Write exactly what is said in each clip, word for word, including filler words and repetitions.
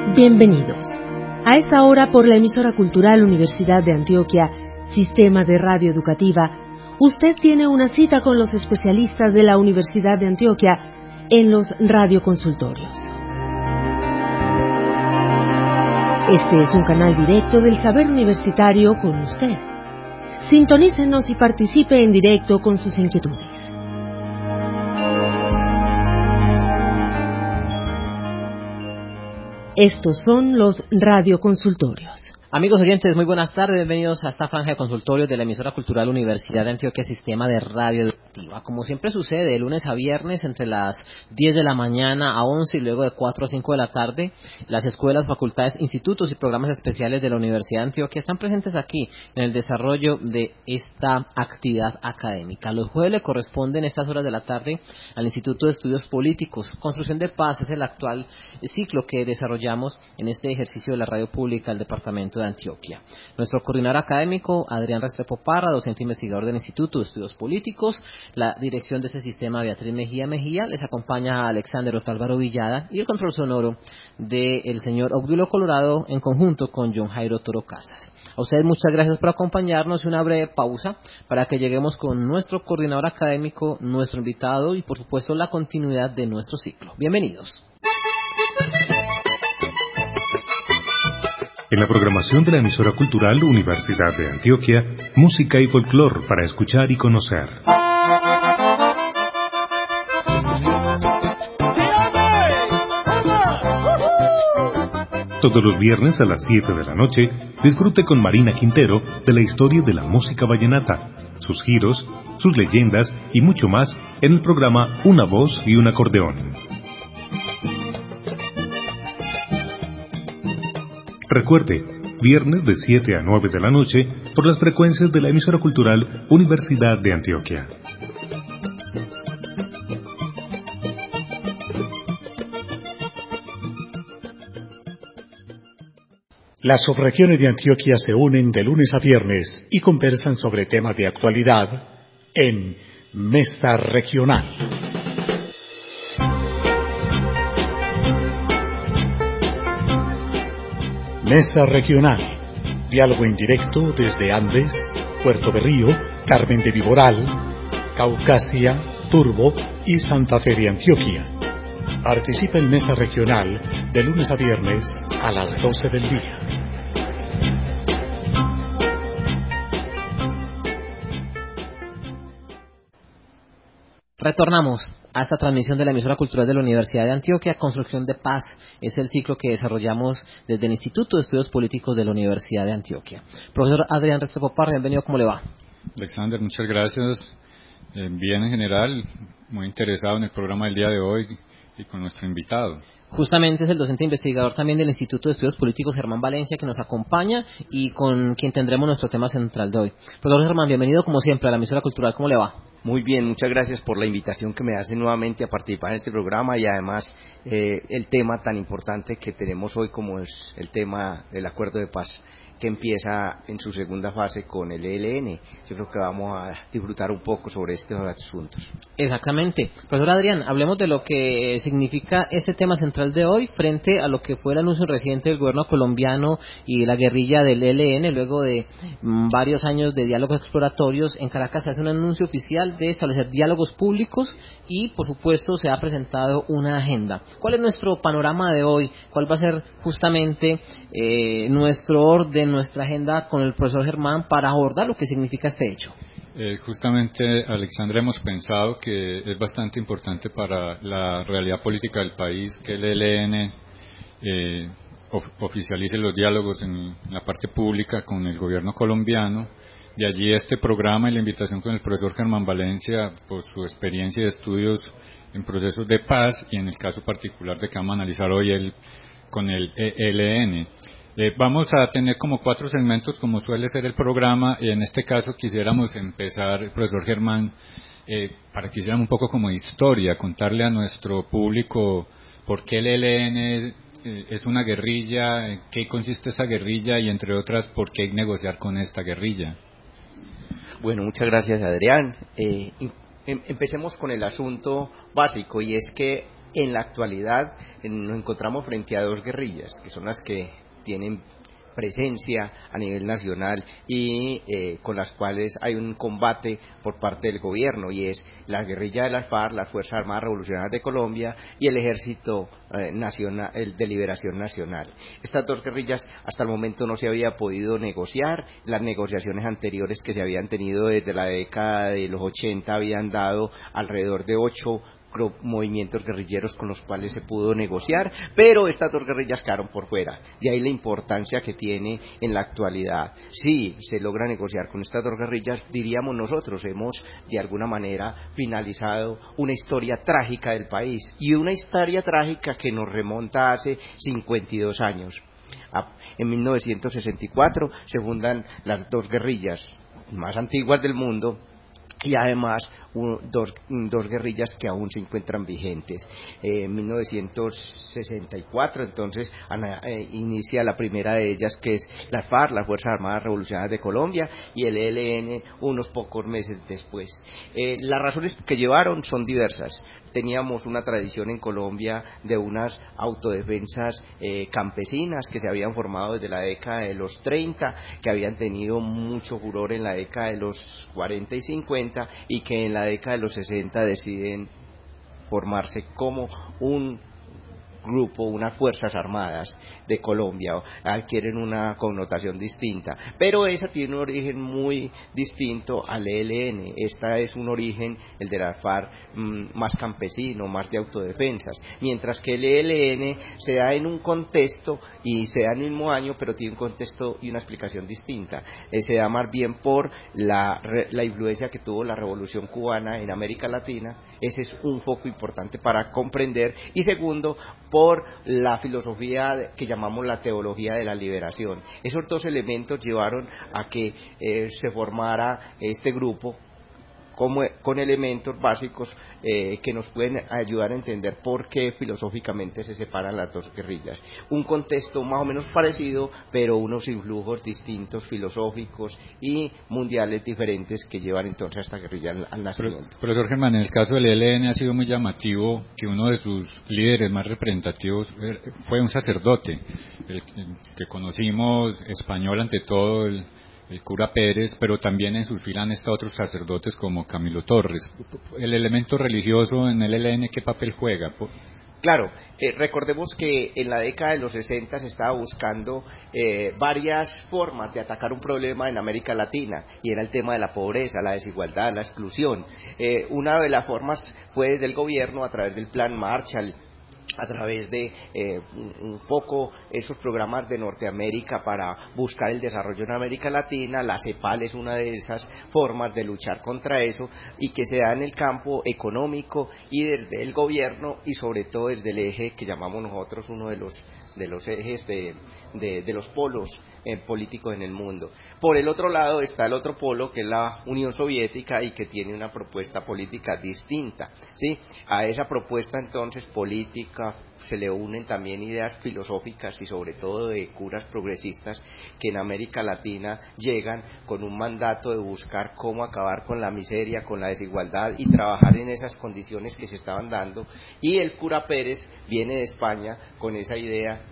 Bienvenidos. A esta hora, por la emisora cultural Universidad de Antioquia, Sistema de Radio Educativa, usted tiene una cita con los especialistas de la Universidad de Antioquia en los radioconsultorios. Este es un canal directo del saber universitario con usted. Sintonícenos y participe en directo con sus inquietudes. Estos son los radioconsultorios. Amigos oyentes, muy buenas tardes, bienvenidos a esta franja de consultorios de la emisora cultural Universidad de Antioquia, Sistema de Radio Educativa. Como siempre sucede, de lunes a viernes, entre las diez de la mañana a once y luego de cuatro a cinco de la tarde, las escuelas, facultades, institutos y programas especiales de la Universidad de Antioquia están presentes aquí en el desarrollo de esta actividad académica. Los jueves le corresponden estas horas de la tarde al Instituto de Estudios Políticos. Construcción de Paz es el actual ciclo que desarrollamos en este ejercicio de la radio pública del Departamento de Antioquia. Nuestro coordinador académico, Adrián Restrepo Parra, docente investigador del Instituto de Estudios Políticos, la dirección de este sistema, Beatriz Mejía Mejía, les acompaña a Alexander Otálvaro Villada y el control sonoro del señor Obdulio Colorado en conjunto con John Jairo Toro Casas. A ustedes muchas gracias por acompañarnos y una breve pausa para que lleguemos con nuestro coordinador académico, nuestro invitado y por supuesto la continuidad de nuestro ciclo. Bienvenidos. En la programación de la emisora cultural Universidad de Antioquia, música y folclor para escuchar y conocer. Todos los viernes a las siete de la noche, disfrute con Marina Quintero de la historia de la música vallenata, sus giros, sus leyendas y mucho más en el programa Una Voz y un Acordeón. Recuerde, viernes de siete a nueve de la noche por las frecuencias de la emisora cultural Universidad de Antioquia. Las subregiones de Antioquia se unen de lunes a viernes y conversan sobre temas de actualidad en Mesa Regional. Mesa Regional, diálogo indirecto desde Andes, Puerto Berrío, Carmen de Viboral, Caucasia, Turbo y Santa Fe de Antioquia. Participa en Mesa Regional de lunes a viernes a las doce del día. Retornamos a esta transmisión de la emisora cultural de la Universidad de Antioquia. Construcción de Paz es el ciclo que desarrollamos desde el Instituto de Estudios Políticos de la Universidad de Antioquia. Profesor Adrián Restrepo Parra, bienvenido, ¿cómo le va? Alexander, muchas gracias. Eh, bien en general, muy interesado en el programa del día de hoy y con nuestro invitado. Justamente es el docente investigador también del Instituto de Estudios Políticos, Germán Valencia, que nos acompaña y con quien tendremos nuestro tema central de hoy. Profesor Germán, bienvenido como siempre a la emisora cultural, ¿cómo le va? Muy bien, muchas gracias por la invitación que me hace nuevamente a participar en este programa y además eh, el tema tan importante que tenemos hoy como es el tema del acuerdo de paz que empieza en su segunda fase con el E L N. Yo creo que vamos a disfrutar un poco sobre estos asuntos. Exactamente. Profesor Adrián, hablemos de lo que significa este tema central de hoy frente a lo que fue el anuncio reciente del gobierno colombiano y la guerrilla del E L N. Luego de mm, varios años de diálogos exploratorios, en Caracas se hace un anuncio oficial de establecer diálogos públicos y, por supuesto, se ha presentado una agenda. ¿Cuál es nuestro panorama de hoy? ¿Cuál va a ser justamente eh, nuestro orden, nuestra agenda con el profesor Germán para abordar lo que significa este hecho? Eh, justamente, Alexandra, hemos pensado que es bastante importante para la realidad política del país que el E L N eh, of, oficialice los diálogos en la parte pública con el gobierno colombiano. De allí este programa y la invitación con el profesor Germán Valencia por su experiencia de estudios en procesos de paz y en el caso particular de que vamos a analizar hoy el, con el E L N. Eh, vamos a tener como cuatro segmentos como suele ser el programa y en este caso quisiéramos empezar, profesor Germán, eh, para que hicieran un poco como historia, contarle a nuestro público por qué el E L N eh, es una guerrilla, en qué consiste esa guerrilla y entre otras por qué negociar con esta guerrilla. Bueno, muchas gracias, Adrián. Eh, em, empecemos con el asunto básico y es que En la actualidad nos encontramos frente a dos guerrillas, que son las que tienen presencia a nivel nacional y eh, con las cuales hay un combate por parte del gobierno, y es la guerrilla de las FARC, las Fuerzas Armadas Revolucionarias de Colombia y el Ejército eh, nacional, el de Liberación Nacional. Estas dos guerrillas hasta el momento no se había podido negociar. Las negociaciones anteriores que se habían tenido desde la década de los ochenta habían dado alrededor de ocho movimientos guerrilleros con los cuales se pudo negociar, pero estas dos guerrillas quedaron por fuera. De ahí la importancia que tiene en la actualidad. Si se logra negociar con estas dos guerrillas, diríamos nosotros, hemos de alguna manera finalizado una historia trágica del país, y una historia trágica que nos remonta hace cincuenta y dos años. En mil novecientos sesenta y cuatro se fundan las dos guerrillas más antiguas del mundo, y además un, dos, dos guerrillas que aún se encuentran vigentes. Eh, en mil novecientos sesenta y cuatro entonces ana, eh, inicia la primera de ellas, que es la FARC, las Fuerzas Armadas Revolucionarias de Colombia, y el E L N unos pocos meses después. Eh, las razones que llevaron son diversas. Teníamos una tradición en Colombia de unas autodefensas eh, campesinas que se habían formado desde la década de los treinta, que habían tenido mucho furor en la década de los cuarenta y cincuenta, y que en la década de los sesenta deciden formarse como un grupo, unas Fuerzas Armadas de Colombia, adquieren una connotación distinta, pero esa tiene un origen muy distinto al E L N. Esta es un origen, el de la FARC, mmm, más campesino, más de autodefensas, mientras que el E L N se da en un contexto y se da en el mismo año, pero tiene un contexto y una explicación distinta. Eh, se da más bien por la, la influencia que tuvo la Revolución Cubana en América Latina. Ese es un foco importante para comprender, y segundo, por la filosofía que llamamos la teología de la liberación. Esos dos elementos llevaron a que eh, se formara este grupo como, con elementos básicos eh, que nos pueden ayudar a entender por qué filosóficamente se separan las dos guerrillas. Un contexto más o menos parecido, pero unos influjos distintos, filosóficos y mundiales diferentes, que llevan entonces a esta guerrilla al, al nacimiento. Pero, profesor Germán, en el caso del E L N ha sido muy llamativo que uno de sus líderes más representativos fue un sacerdote, el que conocimos, español ante todo, el el cura Pérez, pero también en sus filas han estado otros sacerdotes como Camilo Torres. ¿El elemento religioso en el E L N qué papel juega? Claro, eh, recordemos que en la década de los sesenta se estaba buscando eh, varias formas de atacar un problema en América Latina, y era el tema de la pobreza, la desigualdad, la exclusión. Eh, una de las formas fue del gobierno, a través del Plan Marshall, a través de eh, un poco esos programas de Norteamérica para buscar el desarrollo en América Latina. La CEPAL es una de esas formas de luchar contra eso, y que se da en el campo económico y desde el gobierno, y sobre todo desde el eje que llamamos nosotros uno de los de los ejes de, de, de los polos eh, políticos en el mundo. Por el otro lado está el otro polo, que es la Unión Soviética, y que tiene una propuesta política distinta, ¿sí? A esa propuesta entonces política se le unen también ideas filosóficas y sobre todo de curas progresistas que en América Latina llegan con un mandato de buscar cómo acabar con la miseria, con la desigualdad, y trabajar en esas condiciones que se estaban dando. Y el cura Pérez viene de España con esa idea,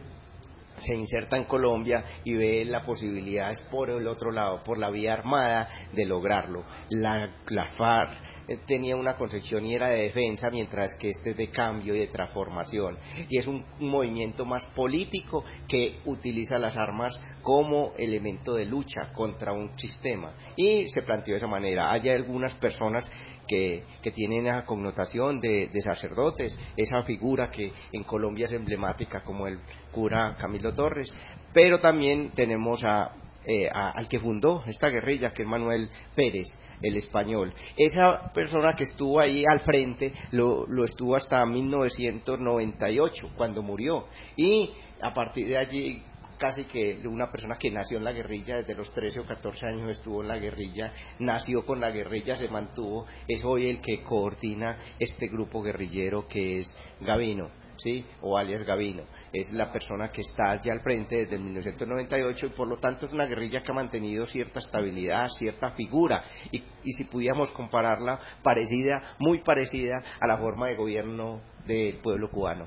se inserta en Colombia y ve la posibilidad por el otro lado, por la vía armada, de lograrlo. La, la FARC eh, tenía una concepción y era de defensa, mientras que este es de cambio y de transformación, y es un, un movimiento más político que utiliza las armas como elemento de lucha contra un sistema, y se planteó de esa manera. Hay algunas personas que, que tienen esa connotación de, de sacerdotes, esa figura que en Colombia es emblemática, como el cura Camilo Torres, pero también tenemos a, eh, a, al que fundó esta guerrilla, que es Manuel Pérez, el español. Esa persona que estuvo ahí al frente lo, lo estuvo hasta mil novecientos noventa y ocho, cuando murió, y a partir de allí casi que una persona que nació en la guerrilla, desde los trece o catorce años estuvo en la guerrilla, nació con la guerrilla, se mantuvo, es hoy el que coordina este grupo guerrillero, que es Gavino. ¿sí? O alias Gavino. Es la persona que está allá al frente desde mil novecientos noventa y ocho y por lo tanto es una guerrilla que ha mantenido cierta estabilidad, cierta figura y, y si pudiéramos compararla, parecida, muy parecida a la forma de gobierno del pueblo cubano.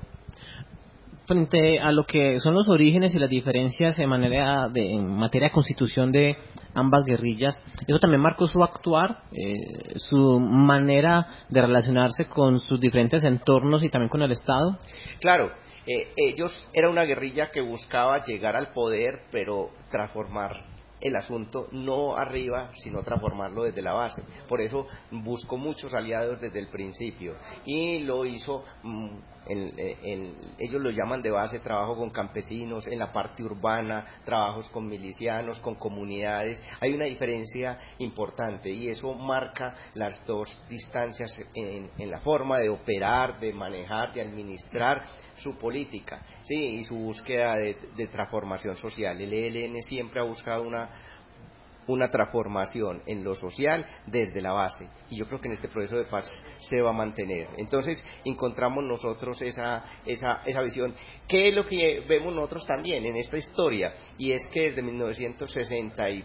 Frente a lo que son los orígenes y las diferencias en, manera de, en materia de constitución de ambas guerrillas, ¿eso también marcó su actuar, eh, su manera de relacionarse con sus diferentes entornos y también con el Estado? Claro, eh, ellos era una guerrilla que buscaba llegar al poder, pero transformar el asunto no arriba, sino transformarlo desde la base. Por eso buscó muchos aliados desde el principio y lo hizo, mm, en, en, ellos lo llaman de base trabajo con campesinos, en la parte urbana, trabajos con milicianos, con comunidades. Hay una diferencia importante y eso marca las dos distancias en, en la forma de operar, de manejar, de administrar su política, sí, y su búsqueda de, de transformación social. El E L N siempre ha buscado una una transformación en lo social desde la base y yo creo que en este proceso de paz se va a mantener. Entonces encontramos nosotros esa esa esa visión. ¿Qué es lo que vemos nosotros también en esta historia? Y es que desde mil novecientos sesenta y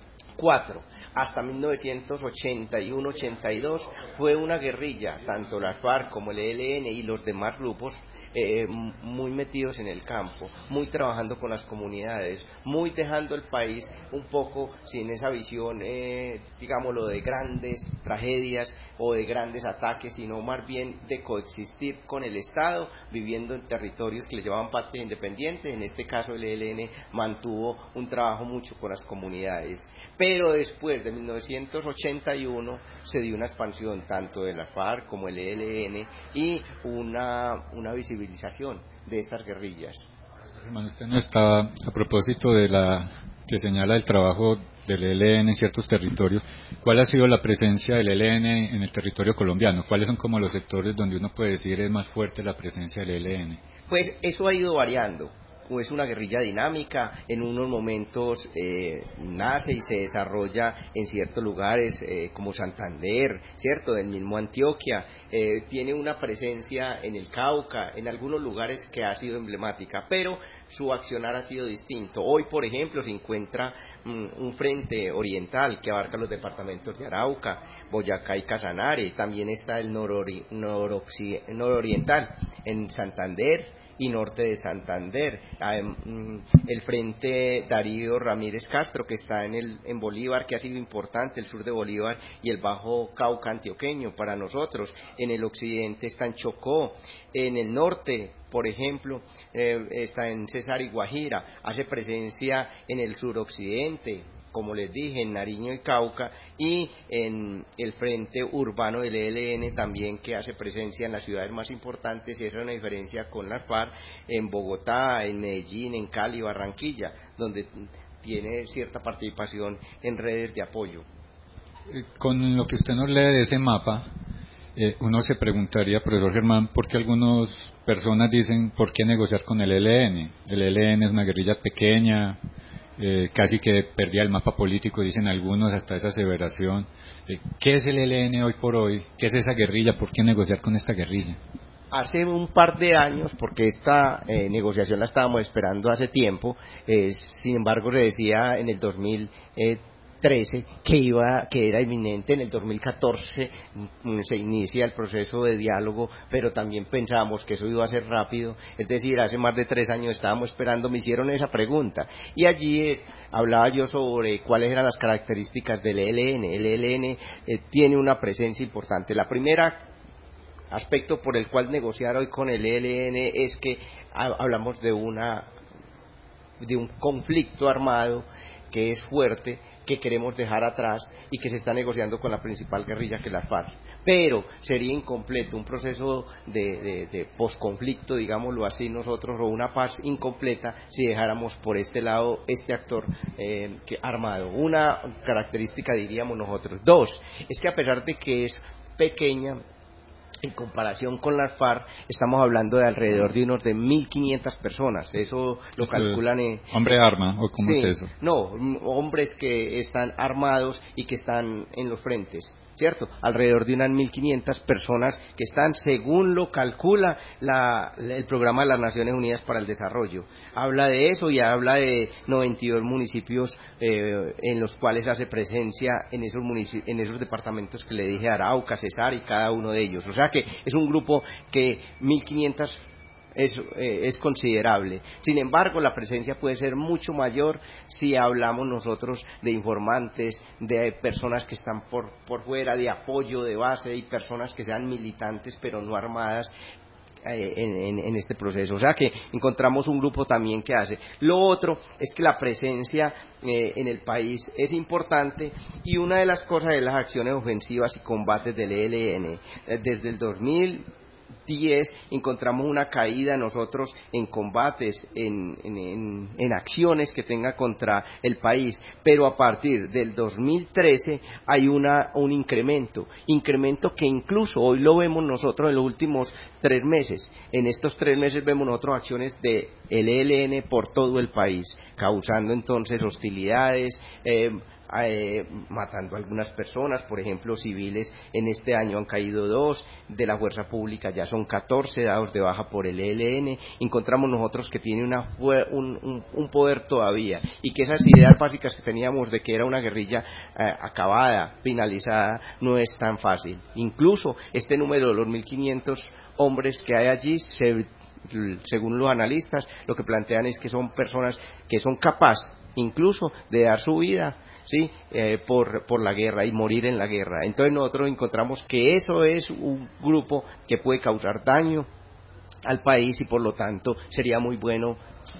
cuatro hasta mil novecientos ochenta y uno ochenta y dos fue una guerrilla, tanto la FARC como el E L N y los demás grupos, eh, muy metidos en el campo, muy trabajando con las comunidades, muy dejando el país un poco sin esa visión, eh, digámoslo, de grandes tragedias o de grandes ataques, sino más bien de coexistir con el Estado, viviendo en territorios que le llamaban patria independiente. En este caso el E L N mantuvo un trabajo mucho con las comunidades, pero después de mil novecientos ochenta y uno se dio una expansión tanto de la FARC como el E L N y una, una visibilización de estas guerrillas. Hermano, usted no está, a propósito de la que señala el trabajo del E L N en ciertos territorios, ¿cuál ha sido la presencia del E L N en el territorio colombiano? ¿Cuáles son como los sectores donde uno puede decir es más fuerte la presencia del E L N? Pues eso ha ido variando. Es una guerrilla dinámica, en unos momentos eh, nace y se desarrolla en ciertos lugares eh, como Santander, ¿cierto?, del mismo Antioquia, eh, tiene una presencia en el Cauca, en algunos lugares que ha sido emblemática, pero su accionar ha sido distinto. Hoy, por ejemplo, se encuentra mm, un frente oriental que abarca los departamentos de Arauca, Boyacá y Casanare, también está el norori, norocci, nororiental en Santander y norte de Santander, el frente Darío Ramírez Castro que está en el en Bolívar, que ha sido importante, el sur de Bolívar y el Bajo Cauca antioqueño para nosotros. En el occidente está en Chocó, en el norte, por ejemplo, eh, está en Cesar y Guajira, hace presencia en el suroccidente, como les dije, en Nariño y Cauca, y en el frente urbano del E L N también, que hace presencia en las ciudades más importantes, y esa es una diferencia con la FARC, en Bogotá, en Medellín, en Cali, Barranquilla, donde tiene cierta participación en redes de apoyo. Con lo que usted nos lee de ese mapa, eh, uno se preguntaría, profesor Germán, ¿por qué algunas personas dicen por qué negociar con el E L N? El E L N es una guerrilla pequeña, Eh, casi que perdía el mapa político, dicen algunos, hasta esa aseveración. Eh, ¿Qué es el E L N hoy por hoy? ¿Qué es esa guerrilla? ¿Por qué negociar con esta guerrilla? Hace un par de años, porque esta eh, negociación la estábamos esperando hace tiempo, eh, sin embargo se decía en el dos mil trece que iba que era inminente. En el dos mil catorce mm, se inicia el proceso de diálogo, pero también pensábamos que eso iba a ser rápido, es decir, hace más de tres años estábamos esperando, me hicieron esa pregunta y allí eh, hablaba yo sobre cuáles eran las características del E L N. El E L N eh, tiene una presencia importante. La primera aspecto por el cual negociar hoy con el E L N es que hablamos de una de un conflicto armado que es fuerte, que queremos dejar atrás y que se está negociando con la principal guerrilla, que es la FARC. Pero sería incompleto un proceso de, de, de posconflicto, digámoslo así nosotros, o una paz incompleta si dejáramos por este lado este actor eh, que, armado. Una característica, diríamos nosotros. Dos, es que a pesar de que es pequeña, en comparación con la FARC, estamos hablando de alrededor de unos de mil quinientas personas. Eso lo ¿Esto calculan en... ¿Hombre es, arma o cómo sí, es eso? No, hombres que están armados y que están en los frentes. ¿cierto? Alrededor de unas mil quinientas personas que están, según lo calcula la, el Programa de las Naciones Unidas para el Desarrollo. Habla de eso y habla de noventa y dos municipios eh, en los cuales hace presencia en esos municipios, en esos departamentos que le dije, Arauca, Cesar y cada uno de ellos. O sea que es un grupo que mil quinientas Es, eh, es considerable. Sin embargo, la presencia puede ser mucho mayor si hablamos nosotros de informantes, de personas que están por, por fuera, de apoyo de base, y personas que sean militantes pero no armadas eh, en, en, en este proceso. O sea que encontramos un grupo también que hace. Lo otro es que la presencia eh, en el país es importante, y una de las cosas es las acciones ofensivas y combates del E L N. Eh, desde el dos mil diez encontramos una caída nosotros en combates, en, en, en, en acciones que tenga contra el país, pero a partir del dos mil trece hay una, un incremento, incremento que incluso hoy lo vemos nosotros en los últimos tres meses. En estos tres meses vemos nosotros acciones de el E L N por todo el país, causando entonces hostilidades, eh, Eh, matando a algunas personas, por ejemplo, civiles. En este año han caído dos, de la fuerza pública ya son catorce dados de baja por el E L N. Encontramos nosotros que tiene una, un, un, un poder todavía, y que esas ideas básicas que teníamos de que era una guerrilla eh, acabada, finalizada, no es tan fácil. Incluso este número de los mil quinientos hombres que hay allí, se, según los analistas, lo que plantean es que son personas que son capaces incluso de dar su vida, sí, eh, por, por la guerra y morir en la guerra. Entonces nosotros encontramos que eso es un grupo que puede causar daño al país, y por lo tanto sería muy bueno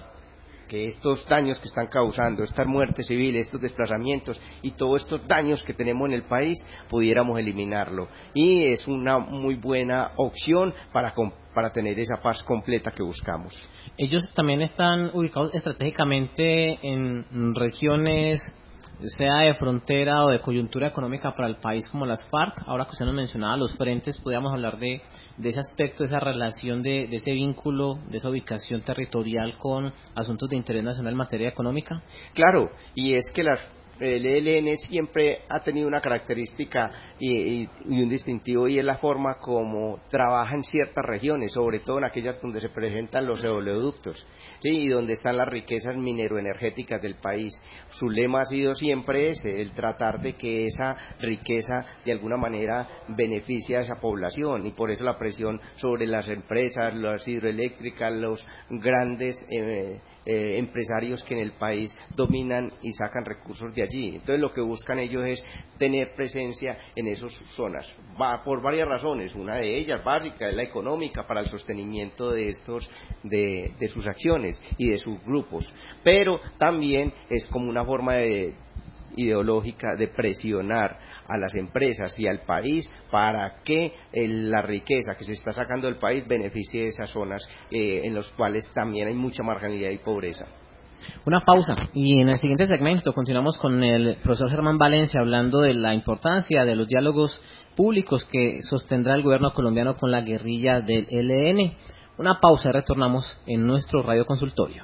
que estos daños que están causando, estas muertes civiles, estos desplazamientos y todos estos daños que tenemos en el país, pudiéramos eliminarlo. Y es una muy buena opción para, para tener esa paz completa que buscamos. Ellos también están ubicados estratégicamente en regiones, sea de frontera o de coyuntura económica para el país, como las FARC. Ahora que usted nos mencionaba los frentes, podríamos hablar de, de ese aspecto, de esa relación, de, de ese vínculo, de esa ubicación territorial con asuntos de interés nacional en materia económica. Claro, y es que las el E L N siempre ha tenido una característica y, y, y un distintivo, y es la forma como trabaja en ciertas regiones, sobre todo en aquellas donde se presentan los oleoductos, ¿sí? Y donde están las riquezas mineroenergéticas del país. Su lema ha sido siempre ese, el tratar de que esa riqueza de alguna manera beneficie a esa población, y por eso la presión sobre las empresas, las hidroeléctricas, los grandes eh, Eh, empresarios que en el país dominan y sacan recursos de allí. Entonces lo que buscan ellos es tener presencia en esas zonas, va por varias razones. Una de ellas básica es la económica, para el sostenimiento de estos de, de sus acciones y de sus grupos, pero también es como una forma de ideológica de presionar a las empresas y al país para que el, la riqueza que se está sacando del país beneficie esas zonas eh, en las cuales también hay mucha marginalidad y pobreza. Una pausa, y en el siguiente segmento continuamos con el profesor Germán Valencia hablando de la importancia de los diálogos públicos que sostendrá el gobierno colombiano con la guerrilla del E L N. Una pausa y retornamos en nuestro radio consultorio.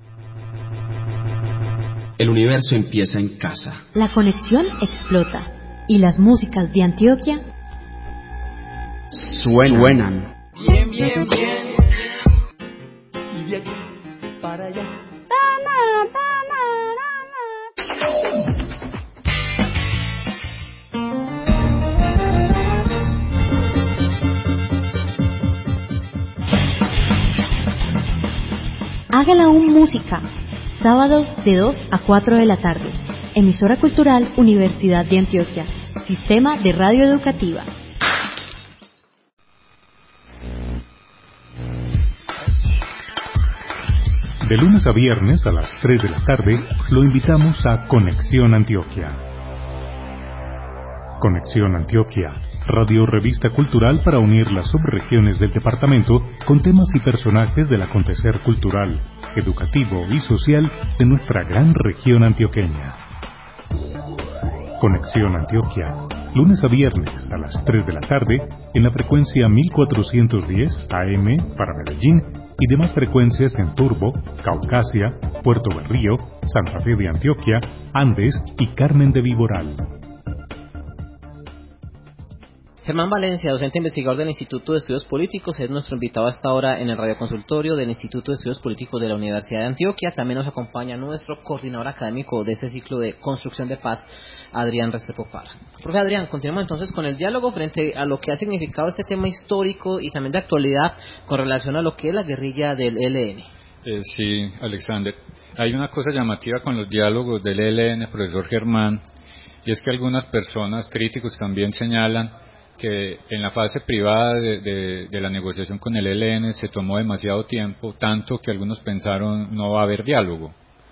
El universo empieza en casa. La conexión explota. ¿Y las músicas de Antioquia? Suenan. Suenan. Bien, bien, bien. Y de aquí para allá. Hágala un música. Sábados de dos a cuatro de la tarde. Emisora Cultural Universidad de Antioquia. Sistema de Radio Educativa. De lunes a viernes a las tres de la tarde, lo invitamos a Conexión Antioquia. Conexión Antioquia, radio revista cultural para unir las subregiones del departamento con temas y personajes del acontecer cultural, educativo y social de nuestra gran región antioqueña. Conexión Antioquia, lunes a viernes a las tres de la tarde en la frecuencia mil cuatrocientos diez A M para Medellín y demás frecuencias en Turbo, Caucasia, Puerto Berrío, Santa Fe de Antioquia, Andes y Carmen de Viboral. Germán Valencia, docente investigador del Instituto de Estudios Políticos, es nuestro invitado hasta ahora en el radioconsultorio del Instituto de Estudios Políticos de la Universidad de Antioquia. También nos acompaña nuestro coordinador académico de este ciclo de Construcción de Paz, Adrián Restrepo Parra. Profe Adrián, continuamos entonces con el diálogo frente a lo que ha significado este tema histórico y también de actualidad con relación a lo que es la guerrilla del E L N. Eh, sí, Alexander. Hay una cosa llamativa con los diálogos del E L N, profesor Germán, y es que algunas personas, críticos, también señalan que en la fase privada de, de, de la negociación con el E L N se tomó demasiado tiempo, tanto que algunos pensaron no va a haber diálogo.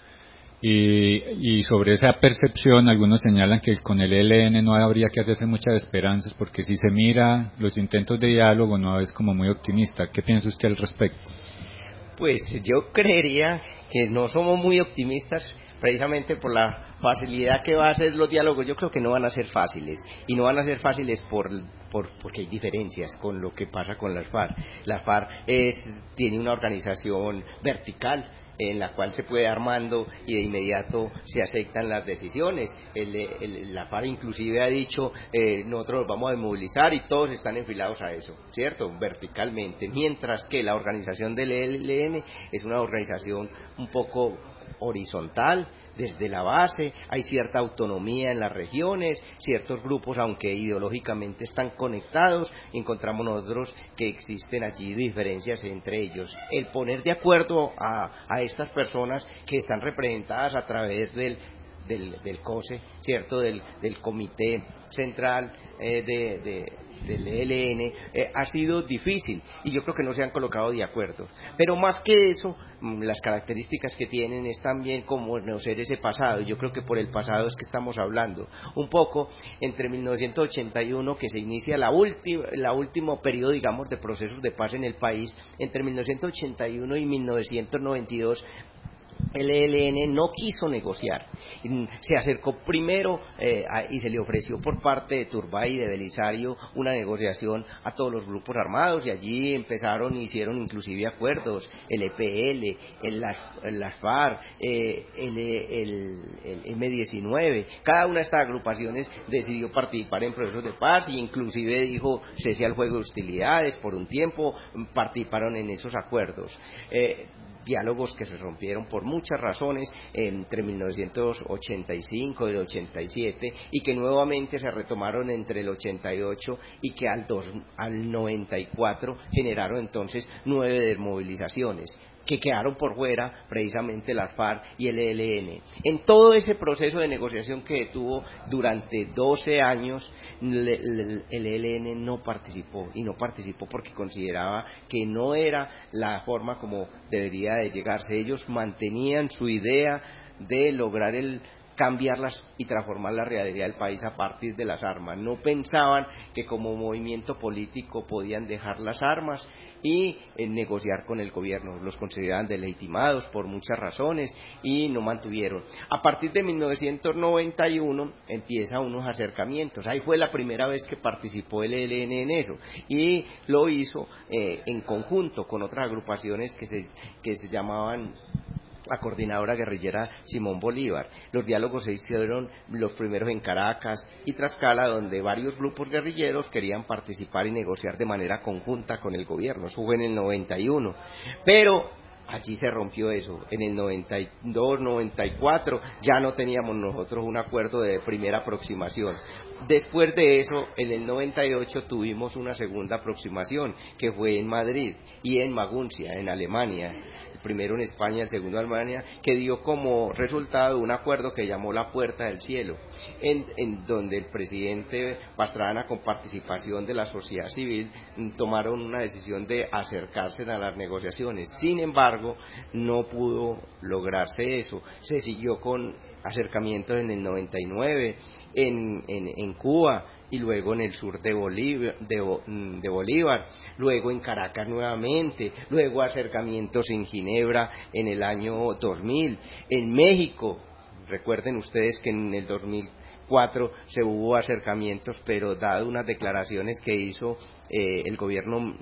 Y, y sobre esa percepción, algunos señalan que con el E L N no habría que hacerse muchas esperanzas, porque si se mira los intentos de diálogo no es como muy optimista. ¿Qué piensa usted al respecto? Pues yo creería que no somos muy optimistas precisamente por la facilidad que va a ser los diálogos. Yo creo que no van a ser fáciles, y no van a ser fáciles por, por porque hay diferencias con lo que pasa con las FARC. La FARC es, tiene una organización vertical en la cual se puede armando y de inmediato se aceptan las decisiones. El, el, la FARC inclusive ha dicho, eh, nosotros vamos a desmovilizar, y todos están enfilados a eso, ¿cierto? Verticalmente, mientras que la organización del E L N es una organización un poco horizontal, desde la base, hay cierta autonomía en las regiones, ciertos grupos, aunque ideológicamente están conectados, encontramos nosotros que existen allí diferencias entre ellos. El poner de acuerdo a, a estas personas que están representadas a través del del, del COSE, cierto, del, del Comité Central eh, de, de, del E L N, eh, ha sido difícil, y yo creo que no se han colocado de acuerdo. Pero más que eso, las características que tienen es también como conocer ese pasado, y yo creo que por el pasado es que estamos hablando. Un poco entre mil novecientos ochenta y uno, que se inicia la última, la último periodo, digamos, de procesos de paz en el país, entre mil novecientos ochenta y uno y mil novecientos noventa y dos, el E L N no quiso negociar, se acercó primero eh, a, y se le ofreció por parte de Turbay y de Belisario una negociación a todos los grupos armados, y allí empezaron, hicieron inclusive acuerdos, el E P L, el, las, las FARC, eh, el, el, el eme diecinueve, cada una de estas agrupaciones decidió participar en procesos de paz, y inclusive dijo cese al juego de hostilidades por un tiempo, participaron en esos acuerdos. Eh, diálogos que se rompieron por muchas razones entre mil novecientos ochenta y cinco y el ochenta y siete, y que nuevamente se retomaron entre el ochenta y ocho y que al, dos, al noventa y cuatro generaron entonces nueve desmovilizaciones que quedaron por fuera precisamente las FARC y el E L N. En todo ese proceso de negociación que tuvo durante doce años, el E L N no participó, y no participó porque consideraba que no era la forma como debería de llegarse. Ellos mantenían su idea de lograr el cambiarlas y transformar la realidad del país a partir de las armas. No pensaban que como movimiento político podían dejar las armas y eh, negociar con el gobierno. Los consideraban delegitimados por muchas razones y no mantuvieron. A partir de mil novecientos noventa y uno empiezan unos acercamientos. Ahí fue la primera vez que participó el E L N en eso, y lo hizo eh, en conjunto con otras agrupaciones que se, que se llamaban la Coordinadora Guerrillera Simón Bolívar. Los diálogos se hicieron los primeros en Caracas y Tlaxcala, donde varios grupos guerrilleros querían participar y negociar de manera conjunta con el gobierno. Eso fue en el noventa y uno, pero allí se rompió eso. En el noventa y dos, noventa y cuatro ya no teníamos nosotros un acuerdo de primera aproximación. Después de eso, en el noventa y ocho tuvimos una segunda aproximación, que fue en Madrid y en Maguncia, en Alemania. Primero en España, el segundo en Alemania, que dio como resultado un acuerdo que llamó la Puerta del Cielo, en, en donde el presidente Pastrana, con participación de la sociedad civil, tomaron una decisión de acercarse a las negociaciones. Sin embargo, no pudo lograrse eso. Se siguió con acercamientos en el noventa y nueve, en, en, en Cuba, y luego en el sur de Bolívar, de, de Bolívar, luego en Caracas nuevamente, luego acercamientos en Ginebra en el año dos mil, en México. Recuerden ustedes que en el dos mil cuatro se hubo acercamientos, pero dado unas declaraciones que hizo eh, el gobierno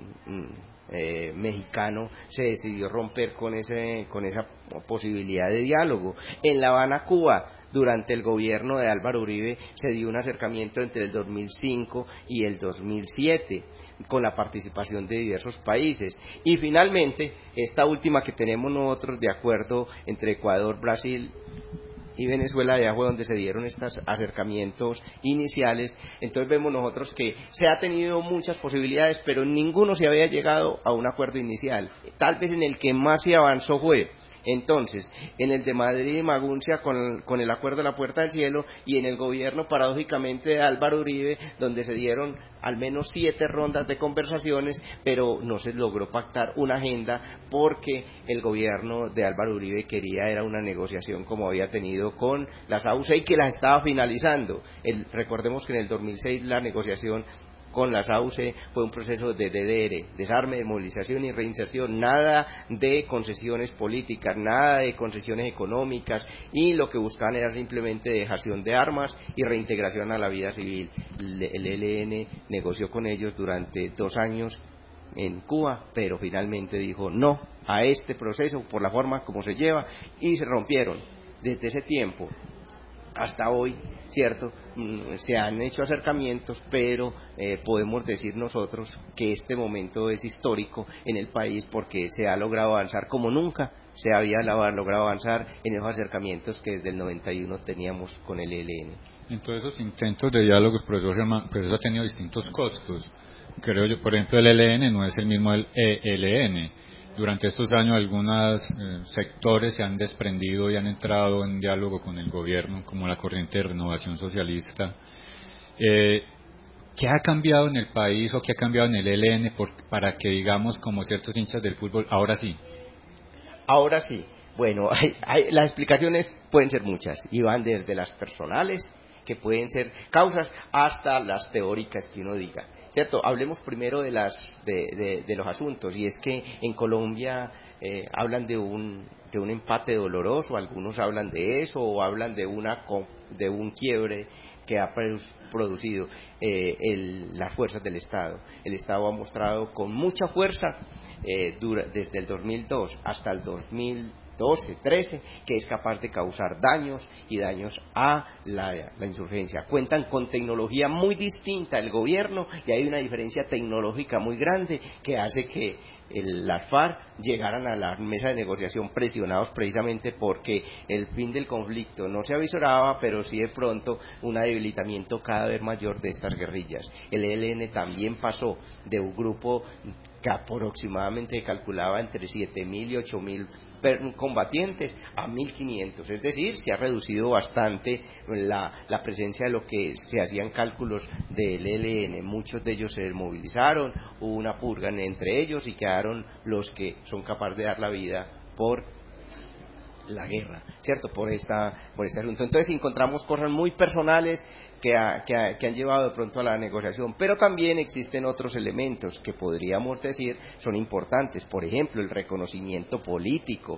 eh, mexicano, se decidió romper con ese con esa posibilidad de diálogo. En La Habana, Cuba, durante el gobierno de Álvaro Uribe se dio un acercamiento entre el dos mil cinco y el dos mil siete, con la participación de diversos países. Y finalmente, esta última que tenemos nosotros de acuerdo entre Ecuador, Brasil y Venezuela, allá fue donde se dieron estos acercamientos iniciales. Entonces vemos nosotros que se ha tenido muchas posibilidades, pero en ninguno se había llegado a un acuerdo inicial. Tal vez en el que más se avanzó fue entonces en el de Madrid y Maguncia con, con el acuerdo de la Puerta del Cielo, y en el gobierno paradójicamente de Álvaro Uribe, donde se dieron al menos siete rondas de conversaciones, pero no se logró pactar una agenda porque el gobierno de Álvaro Uribe quería era una negociación como había tenido con las A U C E y que las estaba finalizando. El, recordemos que en el dos mil seis la negociación con las A U C E fue un proceso de D D R, desarme, desmovilización y reinserción, nada de concesiones políticas, nada de concesiones económicas, y lo que buscaban era simplemente dejación de armas y reintegración a la vida civil. El E L N negoció con ellos durante dos años en Cuba, pero finalmente dijo no a este proceso por la forma como se lleva, y se rompieron. Desde ese tiempo hasta hoy, cierto, se han hecho acercamientos, pero eh, podemos decir nosotros que este momento es histórico en el país porque se ha logrado avanzar como nunca se había logrado avanzar en esos acercamientos que desde el noventa y uno teníamos con el E L N. En todos esos intentos de diálogos, profesor Germán, pues eso ha tenido distintos costos. Creo yo, por ejemplo, el E L N no es el mismo el E L N. Durante estos años algunos eh, sectores se han desprendido y han entrado en diálogo con el gobierno, como la corriente de renovación socialista. Eh, ¿Qué ha cambiado en el país o qué ha cambiado en el E L N por, para que, digamos, como ciertos hinchas del fútbol, ahora sí? Ahora sí. Bueno, hay, hay, las explicaciones pueden ser muchas y van desde las personales, que pueden ser causas, hasta las teóricas que uno diga, ¿cierto? Hablemos primero de las de, de, de los asuntos, y es que en Colombia eh, hablan de un de un empate doloroso, algunos hablan de eso, o hablan de una de un quiebre que ha producido eh, el, las fuerzas del Estado. El Estado ha mostrado con mucha fuerza eh, dura, desde el dos mil dos hasta el dos mil doce, trece, que es capaz de causar daños y daños a la, la insurgencia. Cuentan con tecnología muy distinta el gobierno, y hay una diferencia tecnológica muy grande que hace que el, las FARC llegaran a la mesa de negociación presionados precisamente porque el fin del conflicto no se avisoraba, pero sí de pronto un debilitamiento cada vez mayor de estas guerrillas. El E L N también pasó de un grupo que aproximadamente calculaba entre siete mil y ocho mil combatientes a mil quinientos, es decir, se ha reducido bastante la, la presencia de lo que se hacían cálculos del E L N. Muchos de ellos se desmovilizaron, hubo una purga entre ellos y quedaron los que son capaces de dar la vida por la guerra, ¿cierto? Por esta por este asunto. Entonces encontramos cosas muy personales que, ha, que, ha, que han llevado de pronto a la negociación, pero también existen otros elementos que podríamos decir son importantes. Por ejemplo, el reconocimiento político.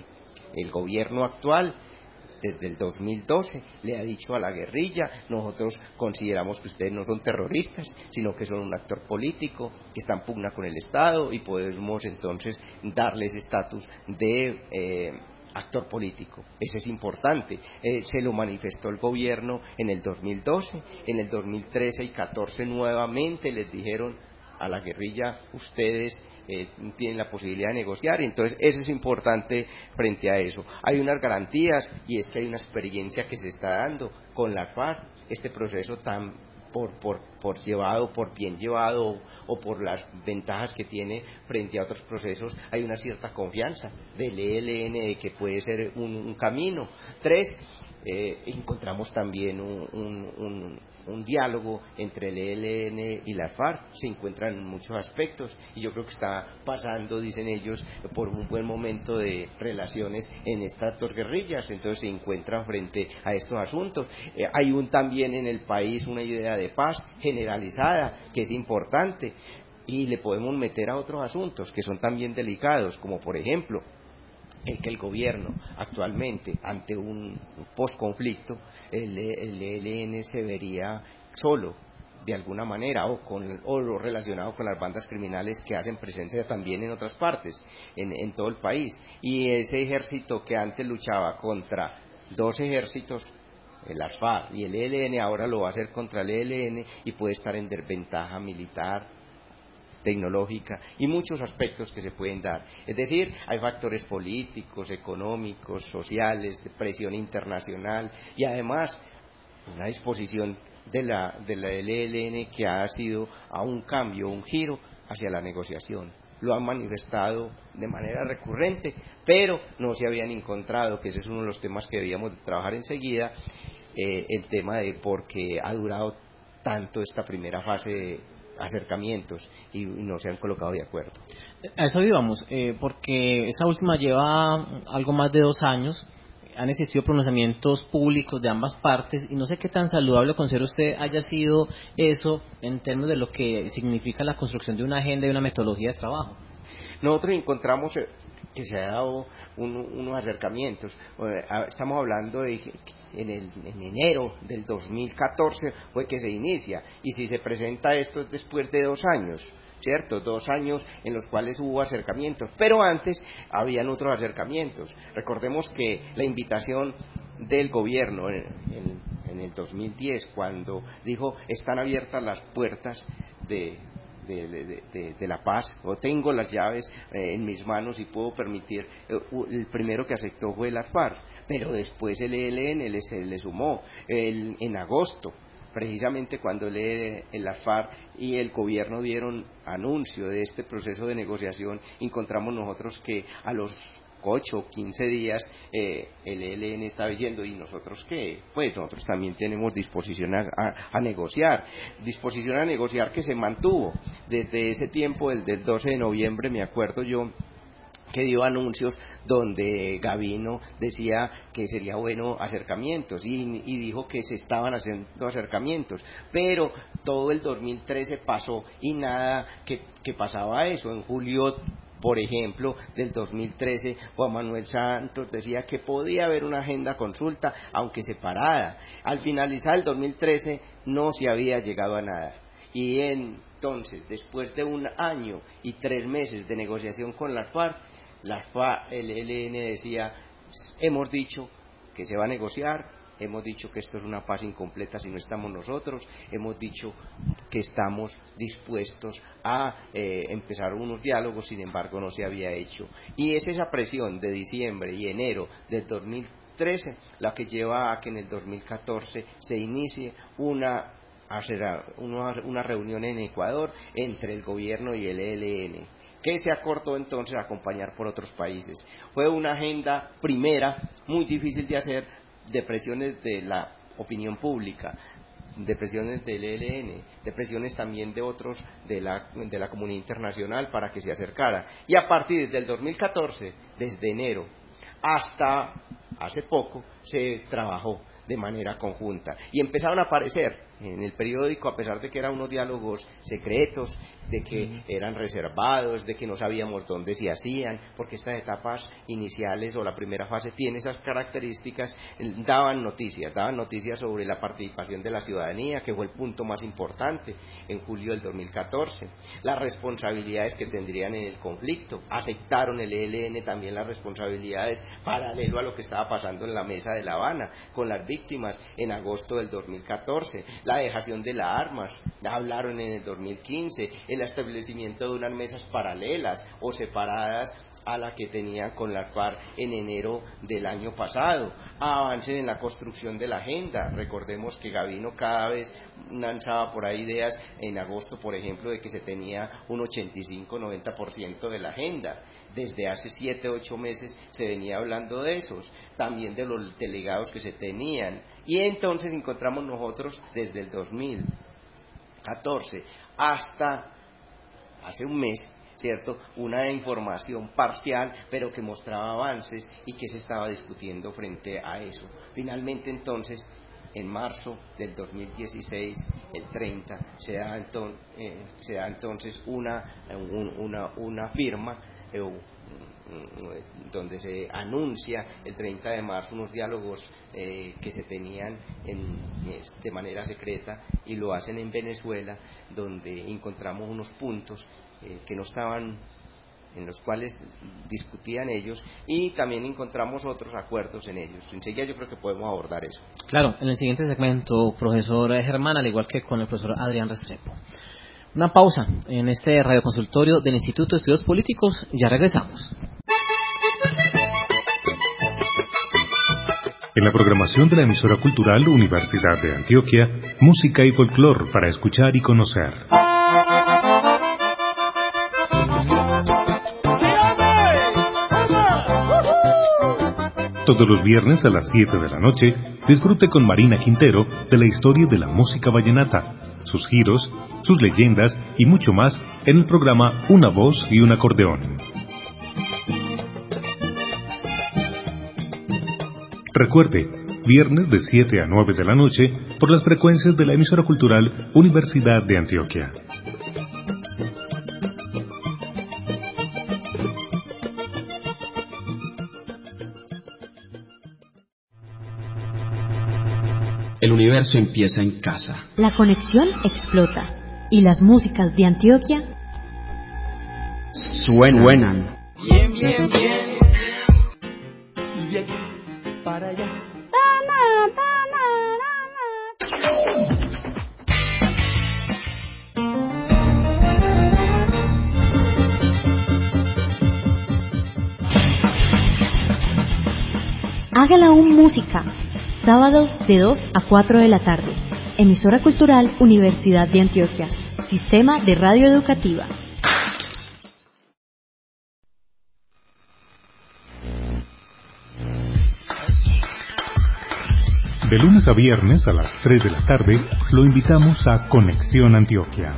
El gobierno actual, desde el dos mil doce, le ha dicho a la guerrilla: nosotros consideramos que ustedes no son terroristas, sino que son un actor político que está en pugna con el Estado, y podemos entonces darles estatus de eh, actor político. Eso es importante. Eh, se lo manifestó el gobierno en el dos mil doce, en el dos mil trece y catorce nuevamente les dijeron a la guerrilla: ustedes eh, tienen la posibilidad de negociar. Entonces eso es importante frente a eso. Hay unas garantías, y es que hay una experiencia que se está dando con la FARC, este proceso tan Por, por, por llevado, por bien llevado, o por las ventajas que tiene frente a otros procesos. Hay una cierta confianza del E L N de que puede ser un, un camino. Tres, eh, encontramos también un, un, un, un diálogo entre el E L N y la FARC. Se encuentran en muchos aspectos, y yo creo que está pasando, dicen ellos, por un buen momento de relaciones en estas dos guerrillas. Entonces se encuentran frente a estos asuntos. Eh, hay un también en el país una idea de paz generalizada que es importante, y le podemos meter a otros asuntos que son también delicados, como por ejemplo el que el gobierno actualmente, ante un posconflicto, el, el E L N se vería solo de alguna manera, o con o lo relacionado con las bandas criminales que hacen presencia también en otras partes, en, en todo el país. Y ese ejército que antes luchaba contra dos ejércitos las FARC, y el E L N ahora lo va a hacer contra el E L N y puede estar en desventaja militar, tecnológica y muchos aspectos que se pueden dar. Es decir, hay factores políticos, económicos, sociales, de presión internacional y además una disposición de la, de la del E L N que ha sido a un cambio, un giro hacia la negociación. Lo han manifestado de manera recurrente, pero no se habían encontrado, que ese es uno de los temas que debíamos trabajar enseguida, eh, el tema de por qué ha durado tanto esta primera fase de acercamientos y, y no se han colocado de acuerdo. A eso íbamos, eh, porque esa última lleva algo más de dos años, han existido pronunciamientos públicos de ambas partes y no sé qué tan saludable considera usted haya sido eso en términos de lo que significa la construcción de una agenda y una metodología de trabajo. Nosotros encontramos que se ha dado un, unos acercamientos, estamos hablando de en, el, en enero del dos mil catorce fue que se inicia, y si se presenta esto es después de dos años, ¿cierto? Dos años en los cuales hubo acercamientos, pero antes habían otros acercamientos. Recordemos que la invitación del gobierno en, en, en el dos mil diez, cuando dijo están abiertas las puertas de De, de, de, de la paz, o tengo las llaves eh, en mis manos y puedo permitir, eh, el primero que aceptó fue la FARC, pero después el E L N le, se le sumó el, en agosto, precisamente cuando el, el la FARC y el gobierno dieron anuncio de este proceso de negociación, encontramos nosotros que a los ocho o quince días eh, el E L N está diciendo, ¿y nosotros qué? Pues nosotros también tenemos disposición a, a, a negociar, disposición a negociar que se mantuvo desde ese tiempo, el del doce de noviembre, me acuerdo yo, que dio anuncios donde Gavino decía que sería bueno acercamientos y, y dijo que se estaban haciendo acercamientos, pero todo el dos mil trece pasó y nada que, que pasaba eso. En julio, por ejemplo, del dos mil trece, Juan Manuel Santos decía que podía haber una agenda consulta, aunque separada. Al finalizar el dos mil trece no se había llegado a nada. Y entonces, después de un año y tres meses de negociación con la FARC, la FARC, el E L N decía, hemos dicho que se va a negociar, hemos dicho que esto es una paz incompleta si no estamos nosotros, hemos dicho que estamos dispuestos a eh, empezar unos diálogos, sin embargo no se había hecho. Y es esa presión de diciembre y enero del dos mil trece la que lleva a que en el dos mil catorce se inicie una, una, una reunión en Ecuador entre el gobierno y el E L N, que se acordó entonces a acompañar por otros países. Fue una agenda primera muy difícil de hacer, de presiones de la opinión pública, de presiones del E L N, de presiones también de otros de la, de la comunidad internacional para que se acercara. Y a partir del dos mil catorce, desde enero hasta hace poco, se trabajó de manera conjunta y empezaron a aparecer en el periódico, a pesar de que eran unos diálogos secretos, de que eran reservados, de que no sabíamos dónde se hacían, porque estas etapas iniciales o la primera fase tiene esas características, daban noticias, daban noticias sobre la participación de la ciudadanía, que fue el punto más importante en julio del dos mil catorce, las responsabilidades que tendrían en el conflicto, aceptaron el E L N también las responsabilidades paralelo a lo que estaba pasando en la mesa de La Habana con las víctimas en agosto del dos mil catorce, la dejación de las armas, hablaron en el dos mil quince, el establecimiento de unas mesas paralelas o separadas a la que tenían con la FARC en enero del año pasado, avancen en la construcción de la agenda. Recordemos que Gavino cada vez lanzaba por ahí ideas en agosto, por ejemplo, de que se tenía un ochenta y cinco a noventa por ciento de la agenda. Desde hace siete u ocho meses se venía hablando de esos, también de los delegados que se tenían, y entonces encontramos nosotros desde el dos mil catorce hasta hace un mes, ¿cierto?, una información parcial, pero que mostraba avances y que se estaba discutiendo frente a eso. Finalmente, entonces, en marzo del dos mil dieciséis, el treinta, se da, enton, eh, se da entonces una, un, una, una firma eh, donde se anuncia el treinta de marzo unos diálogos eh, que se tenían en, de manera secreta, y lo hacen en Venezuela, donde encontramos unos puntos eh, que no estaban en los cuales discutían ellos, y también encontramos otros acuerdos en ellos. Enseguida yo creo que podemos abordar eso. Claro, en el siguiente segmento, profesor Germán, al igual que con el profesor Adrián Restrepo. Una pausa en este radioconsultorio del Instituto de Estudios Políticos, ya regresamos. En la programación de la emisora cultural Universidad de Antioquia, música y folclor para escuchar y conocer. Todos los viernes a las siete de la noche, disfrute con Marina Quintero de la historia de la música vallenata, sus giros, sus leyendas y mucho más en el programa Una Voz y un Acordeón. Recuerde, viernes de siete a nueve de la noche por las frecuencias de la emisora cultural Universidad de Antioquia. El universo empieza en casa. La conexión explota y las músicas de Antioquia suenan. suenan. Bien, bien, bien. Y de aquí para allá. Hágala un música. Sábados de dos a cuatro de la tarde. Emisora Cultural Universidad de Antioquia. Sistema de Radio Educativa. De lunes a viernes a las tres de la tarde, lo invitamos a Conexión Antioquia.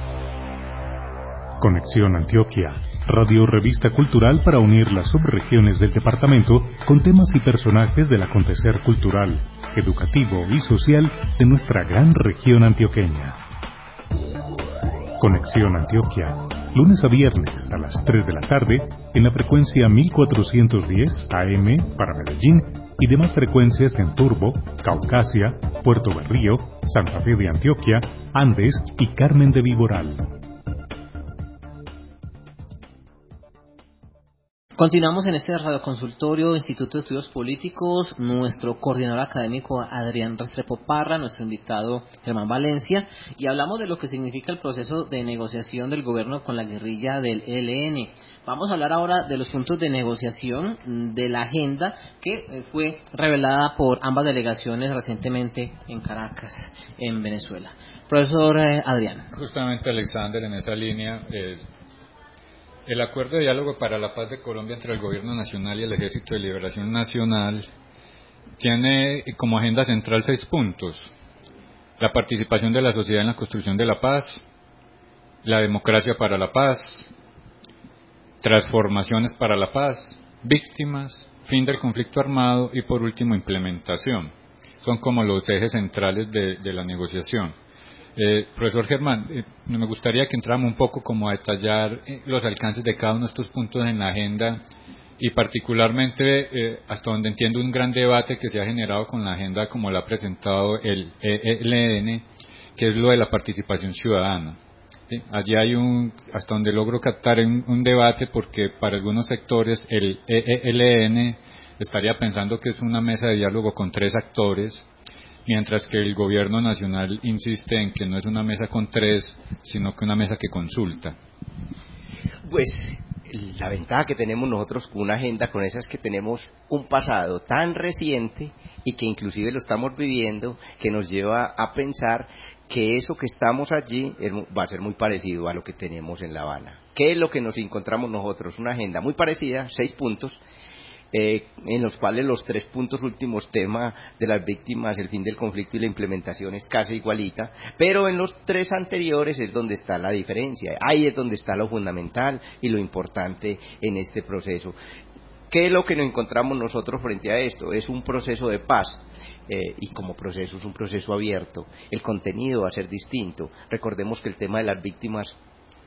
Conexión Antioquia, radio revista cultural para unir las subregiones del departamento con temas y personajes del acontecer cultural, educativo y social de nuestra gran región antioqueña. Conexión Antioquia, lunes a viernes a las tres de la tarde en la frecuencia mil cuatrocientos diez A M para Medellín y demás frecuencias en Turbo, Caucasia, Puerto Berrío, Santa Fe de Antioquia, Andes y Carmen de Viboral. Continuamos en este radioconsultorio Instituto de Estudios Políticos, nuestro coordinador académico Adrián Restrepo Parra, nuestro invitado Germán Valencia, y hablamos de lo que significa el proceso de negociación del gobierno con la guerrilla del E L N. Vamos a hablar ahora de los puntos de negociación de la agenda que fue revelada por ambas delegaciones recientemente en Caracas, en Venezuela. Profesor Adrián. Justamente, Alexander, en esa línea, eh, el Acuerdo de Diálogo para la Paz de Colombia entre el Gobierno Nacional y el Ejército de Liberación Nacional tiene como agenda central seis puntos: la participación de la sociedad en la construcción de la paz, la democracia para la paz, transformaciones para la paz, víctimas, fin del conflicto armado y, por último, implementación. Son como los ejes centrales de, de la negociación. Eh, profesor Germán, eh, me gustaría que entráramos un poco como a detallar eh, los alcances de cada uno de estos puntos en la agenda y particularmente, eh, hasta donde entiendo, un gran debate que se ha generado con la agenda como la ha presentado el E L N, que es lo de la participación ciudadana. ¿Sí? Allí hay un, hasta donde logro captar un, un debate, porque para algunos sectores el E L N estaría pensando que es una mesa de diálogo con tres actores, mientras que el gobierno nacional insiste en que no es una mesa con tres, sino que una mesa que consulta. Pues la ventaja que tenemos nosotros con una agenda con esa es que tenemos un pasado tan reciente y que inclusive lo estamos viviendo, que nos lleva a pensar que eso que estamos allí va a ser muy parecido a lo que tenemos en La Habana. ¿Qué es lo que nos encontramos nosotros? Una agenda muy parecida, seis puntos, Eh, en los cuales los tres puntos últimos, tema de las víctimas, el fin del conflicto y la implementación, es casi igualita, pero en los tres anteriores es donde está la diferencia. Ahí es donde está lo fundamental y lo importante en este proceso. ¿Qué es lo que nos encontramos nosotros frente a esto? Es un proceso de paz. Eh, y como proceso es un proceso abierto, el contenido va a ser distinto. Recordemos que el tema de las víctimas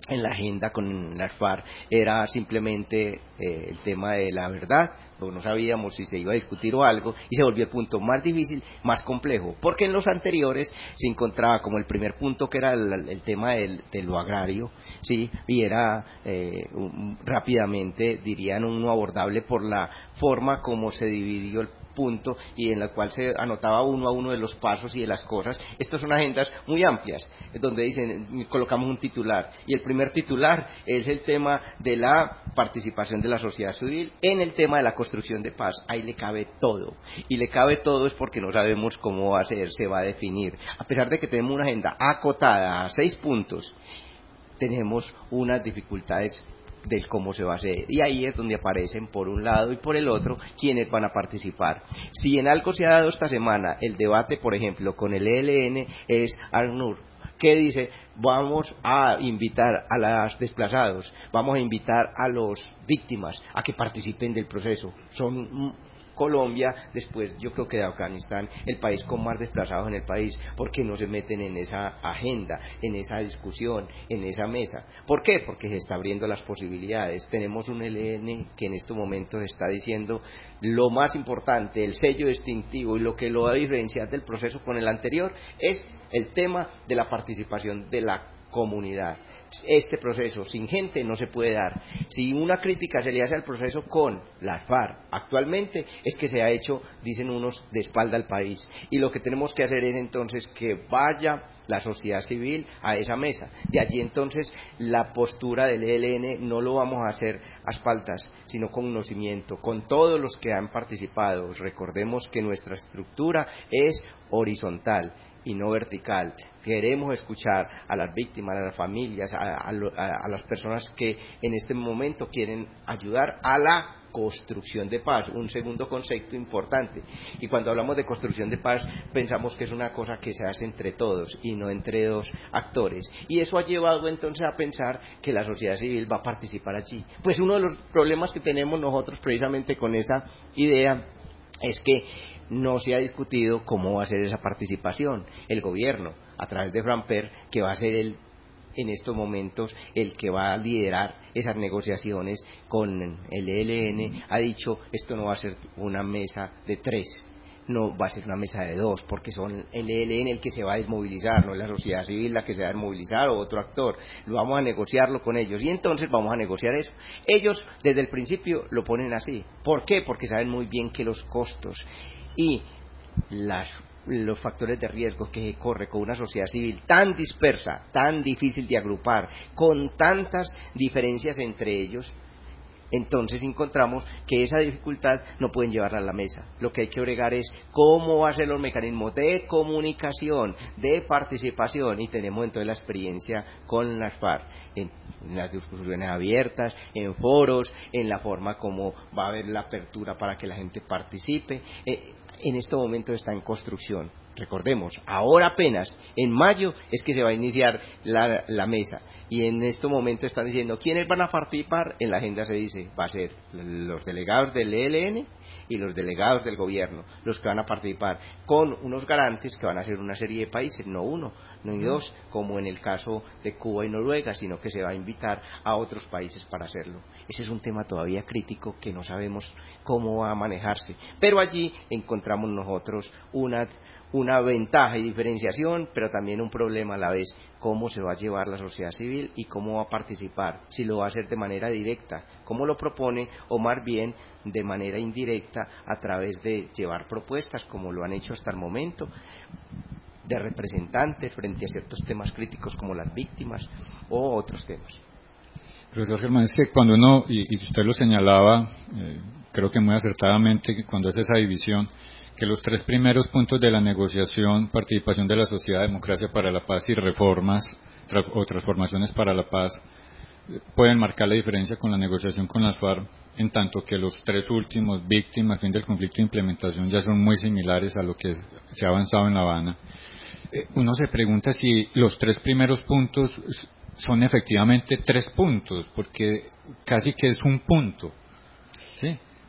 en la agenda con las FARC era simplemente eh, el tema de la verdad, porque no sabíamos si se iba a discutir o algo, y se volvió el punto más difícil, más complejo, porque en los anteriores se encontraba como el primer punto, que era el, el tema del, de lo agrario, sí, y era eh, un, rápidamente, dirían, uno abordable por la forma como se dividió el punto y en la cual se anotaba uno a uno de los pasos y de las cosas. Estas son agendas muy amplias, donde dicen, colocamos un titular, y el primer titular es el tema de la participación de la sociedad civil en el tema de la construcción de paz. Ahí le cabe todo, y le cabe todo es porque no sabemos cómo va a ser, se va a definir. A pesar de que tenemos una agenda acotada a seis puntos, tenemos unas dificultades del cómo se va a hacer, y ahí es donde aparecen por un lado y por el otro quienes van a participar. Si en algo se ha dado esta semana el debate, por ejemplo, con el E L N, es ACNUR, que dice, vamos a invitar a los desplazados, vamos a invitar a las víctimas a que participen del proceso. Son Colombia, después yo creo que de Afganistán, el país con más desplazados en el país. ¿Por qué no se meten en esa agenda, en esa discusión, en esa mesa? ¿Por qué? Porque se está abriendo las posibilidades. Tenemos un E L N que en estos momentos está diciendo lo más importante, el sello distintivo y lo que lo va a diferenciar del proceso con el anterior es el tema de la participación de la comunidad. Este proceso sin gente no se puede dar. Si una crítica se le hace al proceso con las FARC actualmente, es que se ha hecho, dicen unos, de espalda al país, y lo que tenemos que hacer es entonces que vaya la sociedad civil a esa mesa. De allí entonces la postura del E L N no lo vamos a hacer a espaldas, sino con conocimiento, con todos los que han participado. Recordemos que nuestra estructura es horizontal y no vertical. Queremos escuchar a las víctimas, a las familias, a, a, a las personas que en este momento quieren ayudar a la construcción de paz, un segundo concepto importante. Y cuando hablamos de construcción de paz, pensamos que es una cosa que se hace entre todos y no entre dos actores. Y eso ha llevado entonces a pensar que la sociedad civil va a participar allí. Pues uno de los problemas que tenemos nosotros precisamente con esa idea es que no se ha discutido cómo va a ser esa participación. El gobierno, a través de Framper, que va a ser el, en estos momentos el que va a liderar esas negociaciones con el E L N, ha dicho, esto no va a ser una mesa de tres, no va a ser una mesa de dos, porque son el E L N el que se va a desmovilizar, no es la sociedad civil la que se va a desmovilizar o otro actor. Lo vamos a negociarlo con ellos, y entonces vamos a negociar eso. Ellos desde el principio lo ponen así. ¿Por qué? Porque saben muy bien que los costos y las, los factores de riesgo que corre con una sociedad civil tan dispersa, tan difícil de agrupar, con tantas diferencias entre ellos, entonces encontramos que esa dificultad no pueden llevarla a la mesa. Lo que hay que bregar es cómo va a ser los mecanismos de comunicación, de participación, y tenemos entonces la experiencia con las FARC, en, en las discusiones abiertas, en foros, en la forma como va a haber la apertura para que la gente participe. Eh, en este momento está en construcción. Recordemos, ahora apenas, en mayo, es que se va a iniciar la, la mesa, y en este momento están diciendo quiénes van a participar. En la agenda se dice, va a ser los delegados del E L N y los delegados del gobierno los que van a participar, con unos garantes que van a ser una serie de países, no uno, no ni dos, como en el caso de Cuba y Noruega, sino que se va a invitar a otros países para hacerlo. Ese es un tema todavía crítico que no sabemos cómo va a manejarse, pero allí encontramos nosotros una una ventaja y diferenciación, pero también un problema a la vez: cómo se va a llevar la sociedad civil y cómo va a participar, si lo va a hacer de manera directa, como lo propone, o más bien de manera indirecta a través de llevar propuestas, como lo han hecho hasta el momento, de representantes frente a ciertos temas críticos como las víctimas o otros temas. Profesor Germán, es que cuando uno, y, y usted lo señalaba, eh, creo que muy acertadamente, que cuando hace esa división, que los tres primeros puntos de la negociación, participación de la sociedad, democracia para la paz y reformas tra- o transformaciones para la paz, eh, pueden marcar la diferencia con la negociación con las FARC, en tanto que los tres últimos, víctimas, fin del conflicto e implementación, ya son muy similares a lo que se ha avanzado en La Habana. Eh, uno se pregunta si los tres primeros puntos son efectivamente tres puntos, porque casi que es un punto, ¿sí?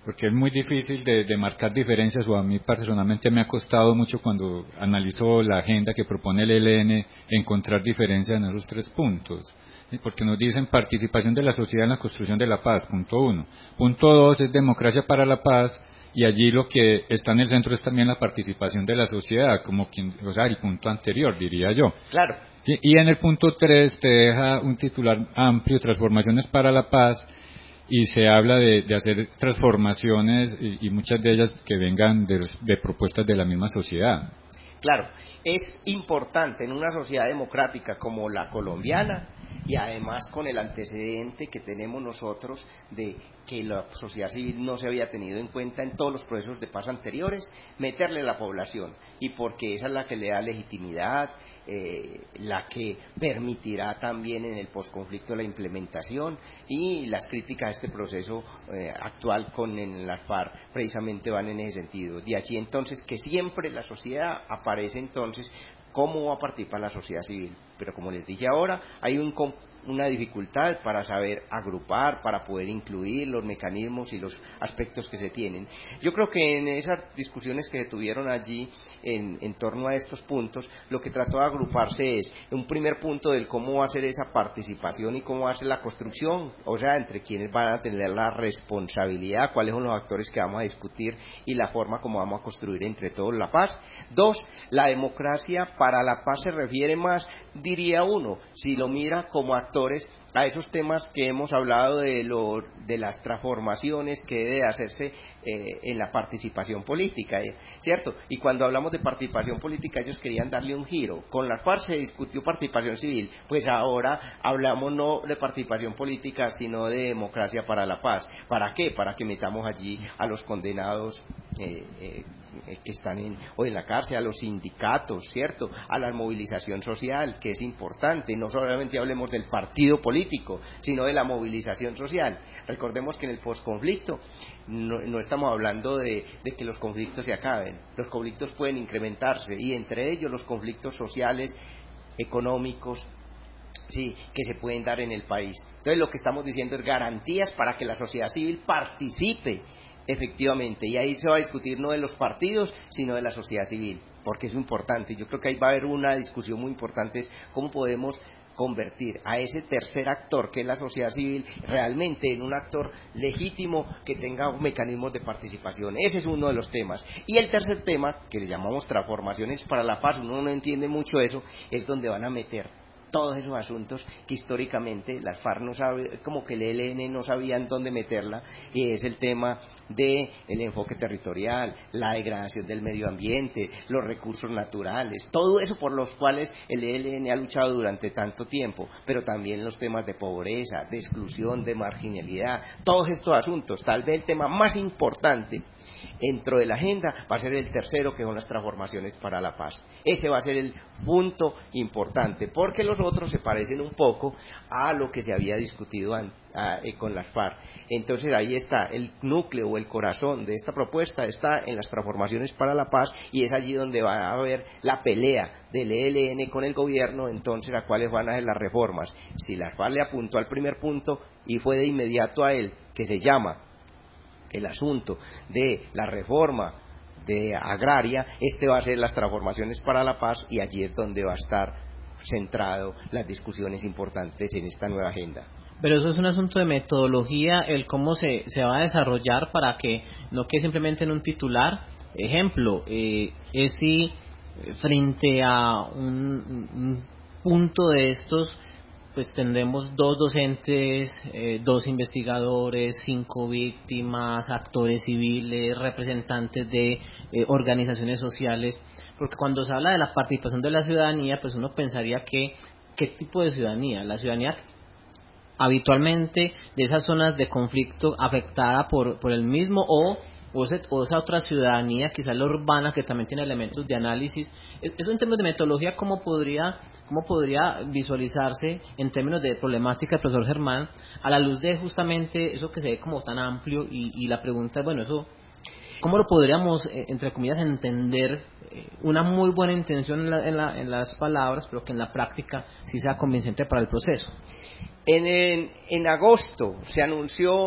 porque es muy difícil de, de marcar diferencias, o a mí personalmente me ha costado mucho cuando analizo la agenda que propone el E L N encontrar diferencias en esos tres puntos, ¿sí? Porque nos dicen participación de la sociedad en la construcción de la paz, punto uno. Punto dos es democracia para la paz, y allí lo que está en el centro es también la participación de la sociedad, como quien, o sea, el punto anterior, diría yo. Claro. ¿Sí? Y en el punto tres te deja un titular amplio, transformaciones para la paz, y se habla de, de hacer transformaciones y, y muchas de ellas que vengan de, de propuestas de la misma sociedad. Claro, es importante en una sociedad democrática como la colombiana, y además con el antecedente que tenemos nosotros de que la sociedad civil no se había tenido en cuenta en todos los procesos de paz anteriores, meterle a la población, y porque esa es la que le da legitimidad, eh, la que permitirá también en el posconflicto la implementación, y las críticas a este proceso eh, actual con en la FARC precisamente van en ese sentido. De allí entonces que siempre la sociedad aparece entonces cómo va a participar la sociedad civil, pero como les dije ahora, hay un, una dificultad para saber agrupar, para poder incluir los mecanismos y los aspectos que se tienen. Yo creo que en esas discusiones que se tuvieron allí en, en torno a estos puntos, lo que trató de agruparse es un primer punto del cómo va a ser esa participación y cómo va a ser la construcción, o sea, entre quienes van a tener la responsabilidad, cuáles son los actores que vamos a discutir y la forma como vamos a construir entre todos la paz. Dos, la democracia para la paz se refiere más, diría uno, si lo mira como actores, a esos temas que hemos hablado de, lo, de las transformaciones que debe hacerse eh, en la participación política, ¿eh? ¿Cierto? Y cuando hablamos de participación política, ellos querían darle un giro. Con la FARC se discutió participación civil, pues ahora hablamos no de participación política, sino de democracia para la paz. ¿Para qué? Para que metamos allí a los condenados eh, eh, que están en, o en la cárcel, a los sindicatos, ¿cierto? A la movilización social, que es importante. No solamente hablemos del partido político, sino de la movilización social. Recordemos que en el posconflicto no, no estamos hablando de, de que los conflictos se acaben. Los conflictos pueden incrementarse, y entre ellos los conflictos sociales, económicos, sí, que se pueden dar en el país. Entonces lo que estamos diciendo es garantías para que la sociedad civil participe efectivamente, y ahí se va a discutir no de los partidos, sino de la sociedad civil, porque es importante. Yo creo que ahí va a haber una discusión muy importante, es cómo podemos convertir a ese tercer actor que es la sociedad civil realmente en un actor legítimo que tenga mecanismos de participación. Ese es uno de los temas. Y el tercer tema, que le llamamos transformaciones para la paz, uno no entiende mucho eso, es donde van a meter todos esos asuntos que históricamente la FARC no sabe, como que el E L N no sabían dónde meterla, y es el tema del enfoque territorial, la degradación del medio ambiente, los recursos naturales, todo eso por los cuales el E L N ha luchado durante tanto tiempo, pero también los temas de pobreza, de exclusión, de marginalidad, todos estos asuntos. Tal vez el tema más importante dentro de la agenda va a ser el tercero, que son las transformaciones para la paz. Ese va a ser el punto importante, porque los otros se parecen un poco a lo que se había discutido an, a, eh, con las FARC. Entonces ahí está el núcleo o el corazón de esta propuesta, está en las transformaciones para la paz, y es allí donde va a haber la pelea del E L N con el gobierno, entonces a cuáles van a ser las reformas. Si la FARC le apuntó al primer punto y fue de inmediato a él, que se llama el asunto de la reforma de agraria, este va a ser las transformaciones para la paz, y allí es donde va a estar centrado las discusiones importantes en esta nueva agenda. Pero eso es un asunto de metodología, el cómo se, se va a desarrollar para que no quede simplemente en un titular. Ejemplo, eh, es si frente a un, un punto de estos, pues tendremos dos docentes, eh, dos investigadores, cinco víctimas, actores civiles, representantes de eh, organizaciones sociales, porque cuando se habla de la participación de la ciudadanía, pues uno pensaría que, ¿qué tipo de ciudadanía? La ciudadanía habitualmente de esas zonas de conflicto afectada por, por el mismo, o O, ese, o esa otra ciudadanía, quizás la urbana, que también tiene elementos de análisis. Eso en términos de metodología, ¿cómo podría, cómo podría visualizarse en términos de problemática, profesor Germán, a la luz de justamente eso que se ve como tan amplio? Y, y la pregunta es, bueno, eso, ¿cómo lo podríamos, eh, entre comillas, entender? Eh, una muy buena intención en, la, en, la, en las palabras, pero que en la práctica sí sea convincente para el proceso. En, en, en agosto se anunció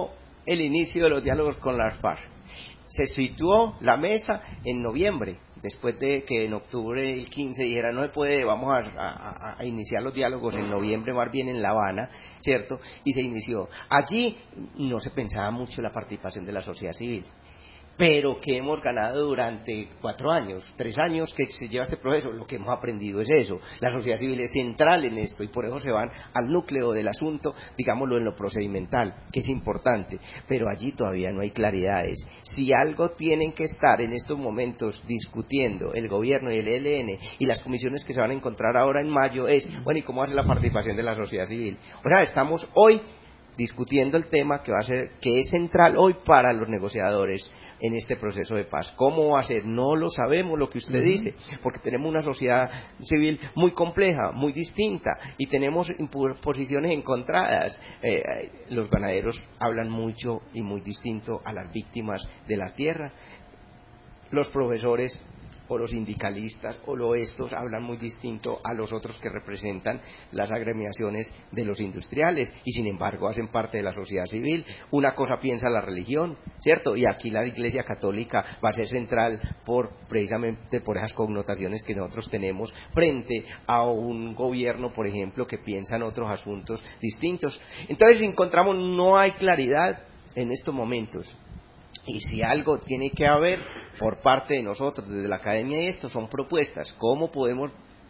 el inicio de los diálogos con las FARC. Se situó la mesa en noviembre, después de que en octubre el quince dijera no se puede, vamos a, a, a iniciar los diálogos en noviembre, más bien en La Habana, ¿cierto? Y se inició. Allí no se pensaba mucho la participación de la sociedad civil, pero que hemos ganado durante cuatro años, tres años que se lleva este proceso, lo que hemos aprendido es eso. La sociedad civil es central en esto y por eso se van al núcleo del asunto, digámoslo en lo procedimental, que es importante, pero allí todavía no hay claridades. Si algo tienen que estar en estos momentos discutiendo el gobierno y el E L N y las comisiones que se van a encontrar ahora en mayo es, bueno, ¿y cómo hace la participación de la sociedad civil? O sea, estamos hoy discutiendo el tema que va a ser, que es central hoy para los negociadores en este proceso de paz. ¿Cómo va a ser? No lo sabemos, lo que usted uh-huh. dice, porque tenemos una sociedad civil muy compleja, muy distinta, y tenemos posiciones encontradas. Eh, los ganaderos hablan mucho y muy distinto a las víctimas de la tierra. Los profesores o los sindicalistas o lo estos hablan muy distinto a los otros que representan las agremiaciones de los industriales y sin embargo hacen parte de la sociedad civil. Una cosa piensa la religión, ¿cierto? Y aquí la Iglesia Católica va a ser central por precisamente por esas connotaciones que nosotros tenemos frente a un gobierno, por ejemplo, que piensa en otros asuntos distintos. Entonces encontramos no hay claridad en estos momentos. Y si algo tiene que haber por parte de nosotros, desde la academia, y esto son propuestas, ¿cómo podemos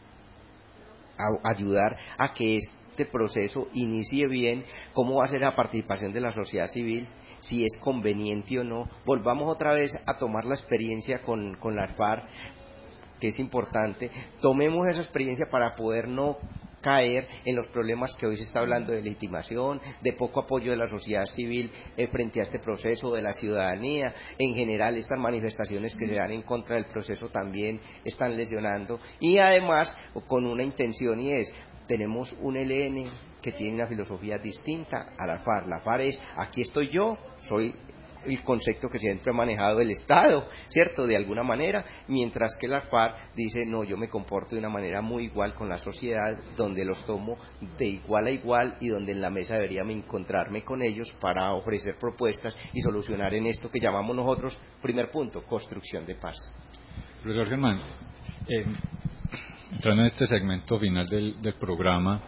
a, ayudar a que este proceso inicie bien? ¿Cómo va a ser la participación de la sociedad civil? Si es conveniente o no. Volvamos otra vez a tomar la experiencia con, con la FARC, que es importante. Tomemos esa experiencia para poder no caer en los problemas que hoy se está hablando de legitimación, de poco apoyo de la sociedad civil eh, frente a este proceso, de la ciudadanía. En general, estas manifestaciones que se dan en contra del proceso también están lesionando, y además con una intención, y es, tenemos un E L N que tiene una filosofía distinta a la FARC. La FARC es, aquí estoy yo, soy el concepto que siempre ha manejado el Estado, ¿cierto?, de alguna manera, mientras que la FARC dice, no, yo me comporto de una manera muy igual con la sociedad, donde los tomo de igual a igual y donde en la mesa debería encontrarme con ellos para ofrecer propuestas y solucionar en esto que llamamos nosotros, primer punto, construcción de paz. Profesor Germán, eh, entrando en este segmento final del, del programa,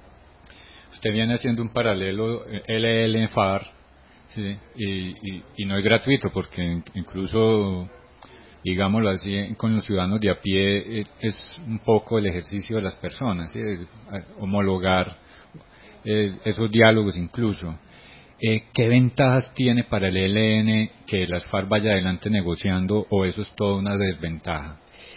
usted viene haciendo un paralelo L L FARC, sí, y, y, y no es gratuito, porque incluso, digámoslo así, con los ciudadanos de a pie es un poco el ejercicio de las personas, ¿sí? Homologar eh, esos diálogos incluso. Eh, ¿Qué ventajas tiene para el E L N que las FARC vaya adelante negociando, o eso es toda una desventaja?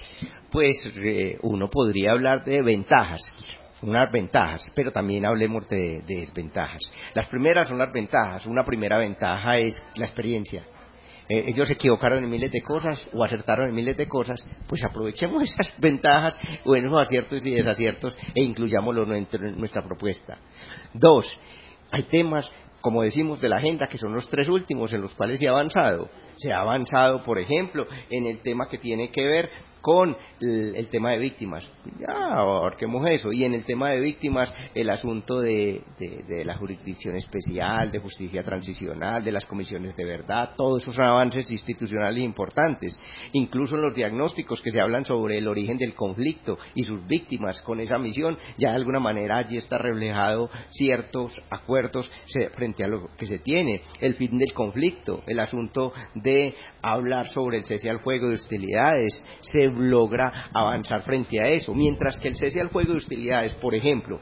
Pues eh, uno podría hablar de ventajas, unas ventajas, pero también hablemos de, de desventajas. Las primeras son las ventajas. Una primera ventaja es la experiencia. Eh, ellos se equivocaron en miles de cosas o acertaron en miles de cosas, pues aprovechemos esas ventajas, buenos aciertos y desaciertos, e incluyámoslo en nuestra propuesta. Dos, hay temas, como decimos, de la agenda, que son los tres últimos en los cuales se ha avanzado. Se ha avanzado, por ejemplo, en el tema que tiene que ver con el, el tema de víctimas. Ya, abarquemos eso. Y en el tema de víctimas, el asunto de, de, de la jurisdicción especial, de justicia transicional, de las comisiones de verdad, todos esos avances institucionales importantes. Incluso en los diagnósticos que se hablan sobre el origen del conflicto y sus víctimas, con esa misión, ya de alguna manera allí está reflejado ciertos acuerdos frente a lo que se tiene. El fin del conflicto, el asunto de hablar sobre el cese al fuego de hostilidades, se logra avanzar frente a eso, mientras que el cese al fuego de hostilidades, por ejemplo,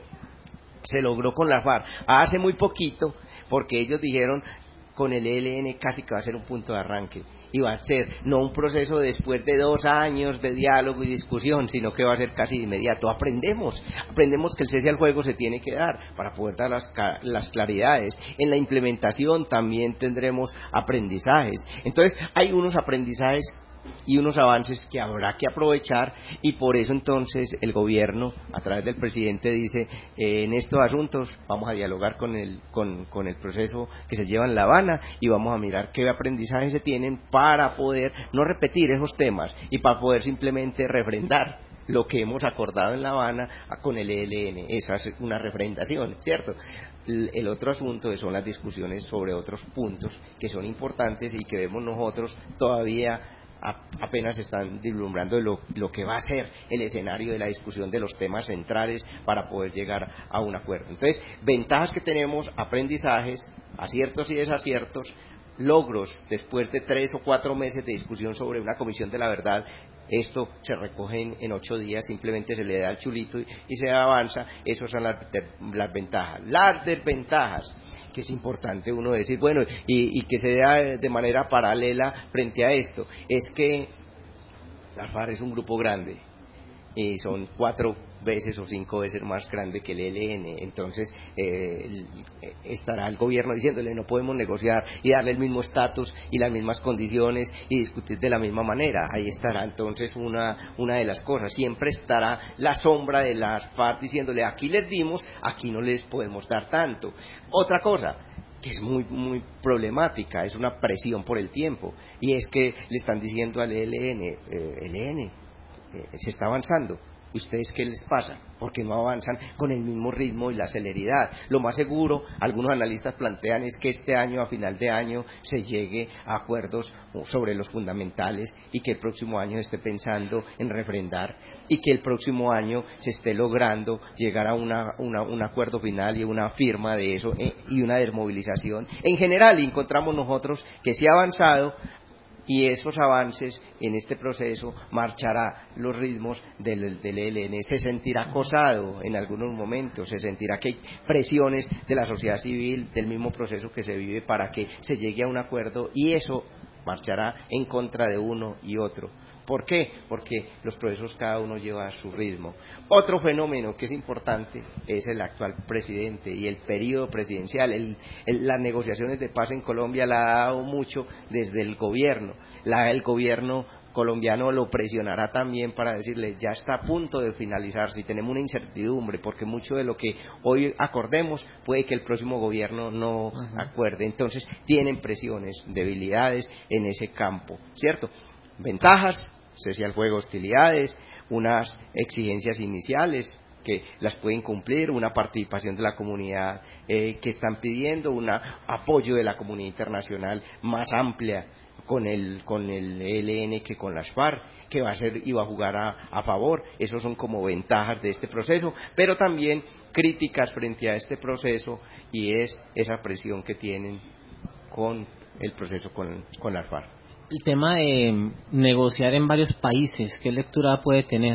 se logró con la FARC hace muy poquito, porque ellos dijeron con el E L N casi que va a ser un punto de arranque, y va a ser no un proceso después de dos años de diálogo y discusión, sino que va a ser casi de inmediato. Aprendemos, aprendemos que el cese al fuego se tiene que dar para poder dar las, las claridades. En la implementación también tendremos aprendizajes. Entonces hay unos aprendizajes y unos avances que habrá que aprovechar, y por eso entonces el gobierno a través del presidente dice eh, en estos asuntos vamos a dialogar con el con, con el proceso que se lleva en La Habana y vamos a mirar qué aprendizajes se tienen para poder no repetir esos temas y para poder simplemente refrendar lo que hemos acordado en La Habana con el E L N. Esa es una refrendación, ¿cierto? El, el otro asunto son las discusiones sobre otros puntos que son importantes y que vemos nosotros todavía apenas están vislumbrando lo, lo que va a ser el escenario de la discusión de los temas centrales para poder llegar a un acuerdo. Entonces, ventajas que tenemos, aprendizajes, aciertos y desaciertos, logros después de tres o cuatro meses de discusión sobre una comisión de la verdad. Esto se recoge en, en ocho días, simplemente se le da el chulito y, y se avanza. Esas son las, de, las ventajas. Las desventajas, que es importante uno decir, bueno, y, y que se da de manera paralela frente a esto, es que la FARC es un grupo grande y son cuatro veces o cinco veces más grande que el E L N. Entonces eh, estará el gobierno diciéndole no podemos negociar y darle el mismo estatus y las mismas condiciones y discutir de la misma manera. Ahí estará entonces una, una de las cosas. Siempre estará la sombra de las FARC diciéndole aquí les dimos, aquí no les podemos dar tanto. Otra cosa que es muy muy problemática, es una presión por el tiempo, y es que le están diciendo al E L N, eh, E L N, eh, se está avanzando. ¿Ustedes qué les pasa? Porque no avanzan con el mismo ritmo y la celeridad. Lo más seguro, algunos analistas plantean, es que este año, a final de año, se llegue a acuerdos sobre los fundamentales y que el próximo año se esté pensando en refrendar y que el próximo año se esté logrando llegar a una, una, un acuerdo final y una firma de eso eh, y una desmovilización. En general, encontramos nosotros que se ha avanzado, y esos avances en este proceso marchará los ritmos del, del E L N, se sentirá acosado en algunos momentos, se sentirá que hay presiones de la sociedad civil, del mismo proceso que se vive para que se llegue a un acuerdo, y eso marchará en contra de uno y otro. ¿Por qué? Porque los procesos cada uno lleva a su ritmo. Otro fenómeno que es importante es el actual presidente y el periodo presidencial. El, el, las negociaciones de paz en Colombia la ha dado mucho desde el gobierno. La, el gobierno colombiano lo presionará también para decirle ya está a punto de finalizar, si tenemos una incertidumbre, porque mucho de lo que hoy acordemos puede que el próximo gobierno no uh-huh. acuerde. Entonces tienen presiones, debilidades en ese campo, ¿cierto? Ventajas, cese al fuego, hostilidades, unas exigencias iniciales que las pueden cumplir, una participación de la comunidad eh, que están pidiendo, un apoyo de la comunidad internacional más amplia con el con el E L N que con las FARC, que va a ser y va a jugar a, a favor. Esos son como ventajas de este proceso, pero también críticas frente a este proceso, y es esa presión que tienen con el proceso con, con las FARC. El tema de negociar en varios países, ¿qué lectura puede tener?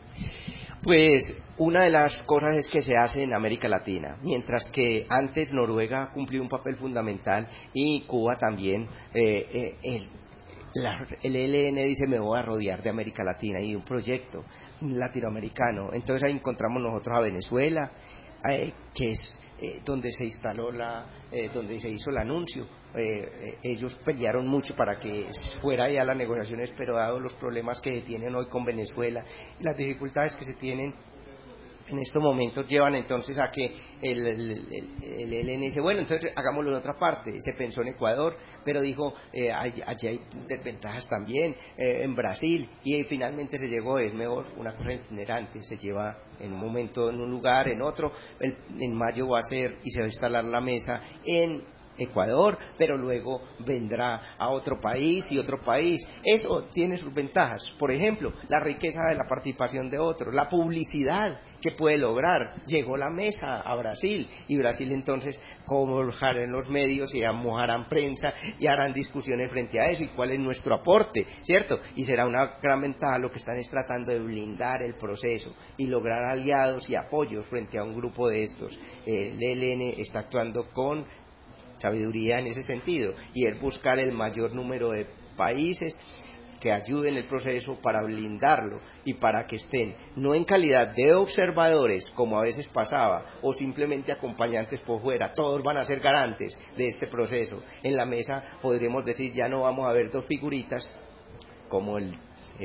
Pues una de las cosas es que se hace en América Latina, mientras que antes Noruega cumplió un papel fundamental y Cuba también. eh, eh, el, la, el E L N dice me voy a rodear de América Latina y de un proyecto latinoamericano. Entonces ahí encontramos nosotros a Venezuela, eh, que es eh, donde se instaló la, eh, donde se hizo el anuncio. Eh, eh, ellos pelearon mucho para que fuera ya las negociaciones, pero dado los problemas que tienen hoy con Venezuela y las dificultades que se tienen en estos momentos, llevan entonces a que el, el, el, el E L N dice, bueno, entonces hagámoslo en otra parte. Se pensó en Ecuador, pero dijo, eh, allí, allí hay desventajas también, eh, en Brasil, y finalmente se llegó, es mejor una cosa itinerante, se lleva en un momento en un lugar, en otro. El, en mayo va a ser y se va a instalar la mesa en Ecuador, pero luego vendrá a otro país y otro país. Eso tiene sus ventajas. Por ejemplo, la riqueza de la participación de otros, la publicidad que puede lograr. Llegó la mesa a Brasil, y Brasil entonces comojará en los medios y mojarán prensa y harán discusiones frente a eso, y cuál es nuestro aporte, ¿cierto? Y será una gran ventaja. Lo que están es tratando de blindar el proceso y lograr aliados y apoyos frente a un grupo de estos. Eh, el E L N está actuando con sabiduría en ese sentido, y es buscar el mayor número de países que ayuden el proceso para blindarlo y para que estén no en calidad de observadores como a veces pasaba, o simplemente acompañantes por fuera. Todos van a ser garantes de este proceso. En la mesa podremos decir, ya no vamos a ver dos figuritas como el, el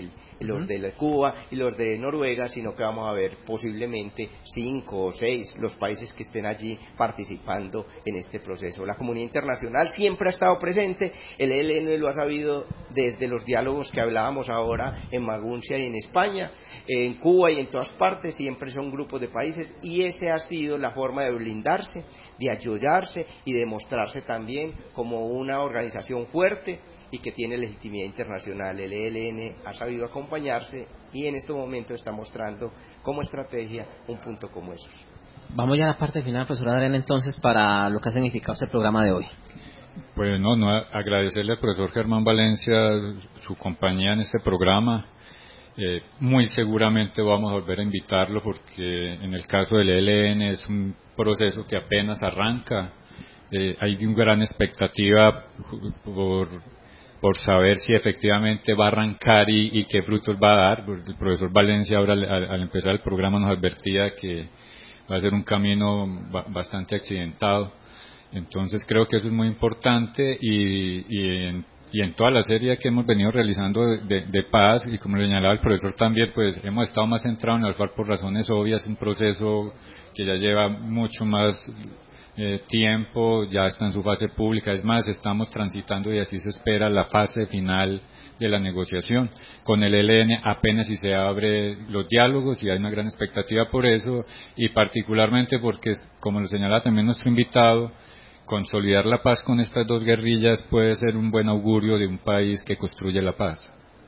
los de Cuba y los de Noruega, sino que vamos a ver posiblemente cinco o seis los países que estén allí participando en este proceso. La comunidad internacional siempre ha estado presente, el E L N lo ha sabido desde los diálogos que hablábamos ahora en Maguncia y en España, en Cuba y en todas partes, siempre son grupos de países, y esa ha sido la forma de blindarse, de ayudarse y de mostrarse también como una organización fuerte y que tiene legitimidad internacional. El E L N ha sabido acompañarse y en este momento está mostrando como estrategia un punto como esos. Vamos ya a la parte final, profesor Adrián, entonces, para lo que ha significado este programa de hoy. Pues no, no agradecerle al profesor Germán Valencia su compañía en este programa. Eh, muy seguramente vamos a volver a invitarlo porque en el caso del E L N es un proceso que apenas arranca. Eh, hay una gran expectativa por, por saber si efectivamente va a arrancar y, y qué frutos va a dar. El profesor Valencia ahora al, al empezar el programa nos advertía que va a ser un camino bastante accidentado. Entonces creo que eso es muy importante y, y, en, y en toda la serie que hemos venido realizando de, de, de paz, y como le señalaba el profesor también, pues hemos estado más centrados en el FARC por razones obvias, un proceso que ya lleva mucho más eh, tiempo, ya está en su fase pública, es más, estamos transitando y así se espera la fase final de la negociación. Con el E L N apenas si se abre los diálogos y hay una gran expectativa por eso, y particularmente porque, como lo señalaba también nuestro invitado, consolidar la paz con estas dos guerrillas puede ser un buen augurio de un país que construye la paz.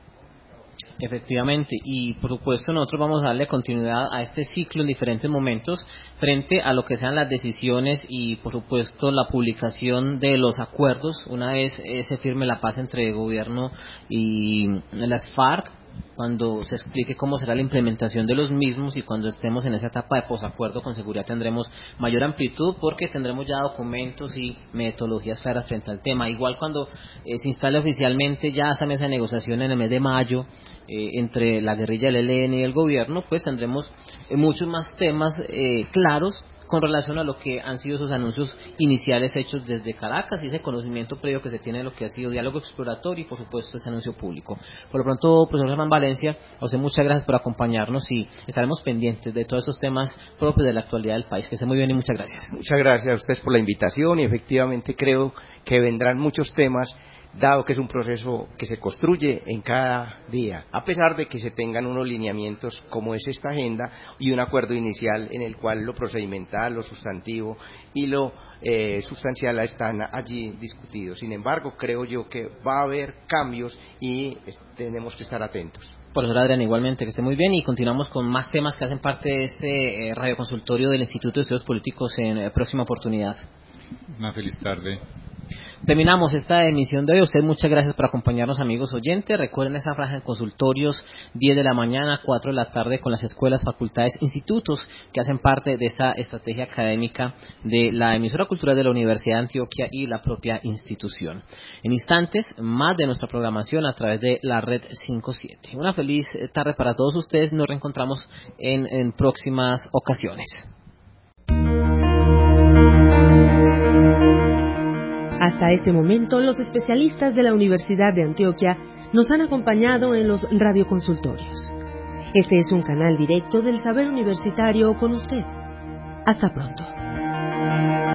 Efectivamente, y por supuesto nosotros vamos a darle continuidad a este ciclo en diferentes momentos frente a lo que sean las decisiones y por supuesto la publicación de los acuerdos una vez eh, se firme la paz entre el gobierno y las FARC, cuando se explique cómo será la implementación de los mismos, y cuando estemos en esa etapa de posacuerdo con seguridad tendremos mayor amplitud porque tendremos ya documentos y metodologías claras frente al tema. Igual cuando eh, se instale oficialmente ya esa mesa de negociación en el mes de mayo eh, entre la guerrilla del E L N y el gobierno, pues tendremos eh, muchos más temas eh, claros con relación a lo que han sido esos anuncios iniciales hechos desde Caracas y ese conocimiento previo que se tiene de lo que ha sido diálogo exploratorio y por supuesto ese anuncio público. Por lo pronto, profesor Germán Valencia, a usted muchas gracias por acompañarnos y estaremos pendientes de todos esos temas propios de la actualidad del país. Que esté muy bien y muchas gracias. Muchas gracias a ustedes por la invitación y efectivamente creo que vendrán muchos temas, dado que es un proceso que se construye en cada día, a pesar de que se tengan unos lineamientos como es esta agenda y un acuerdo inicial en el cual lo procedimental, lo sustantivo y lo eh, sustancial están allí discutidos. Sin embargo, creo yo que va a haber cambios y eh, tenemos que estar atentos. Profesor Adrián, igualmente, que esté muy bien, y continuamos con más temas que hacen parte de este eh, radioconsultorio del Instituto de Estudios Políticos en eh, próxima oportunidad. Una feliz tarde. Terminamos esta emisión de hoy. A usted muchas gracias por acompañarnos, amigos oyentes. Recuerden esa franja en consultorios, diez de la mañana, cuatro de la tarde, con las escuelas, facultades, institutos que hacen parte de esa estrategia académica de la emisora cultural de la Universidad de Antioquia y la propia institución. En instantes, más de nuestra programación a través de la red cinco siete. Una feliz tarde para todos ustedes. Nos reencontramos en, en próximas ocasiones. Hasta este momento, los especialistas de la Universidad de Antioquia nos han acompañado en los radioconsultorios. Este es un canal directo del saber universitario con usted. Hasta pronto.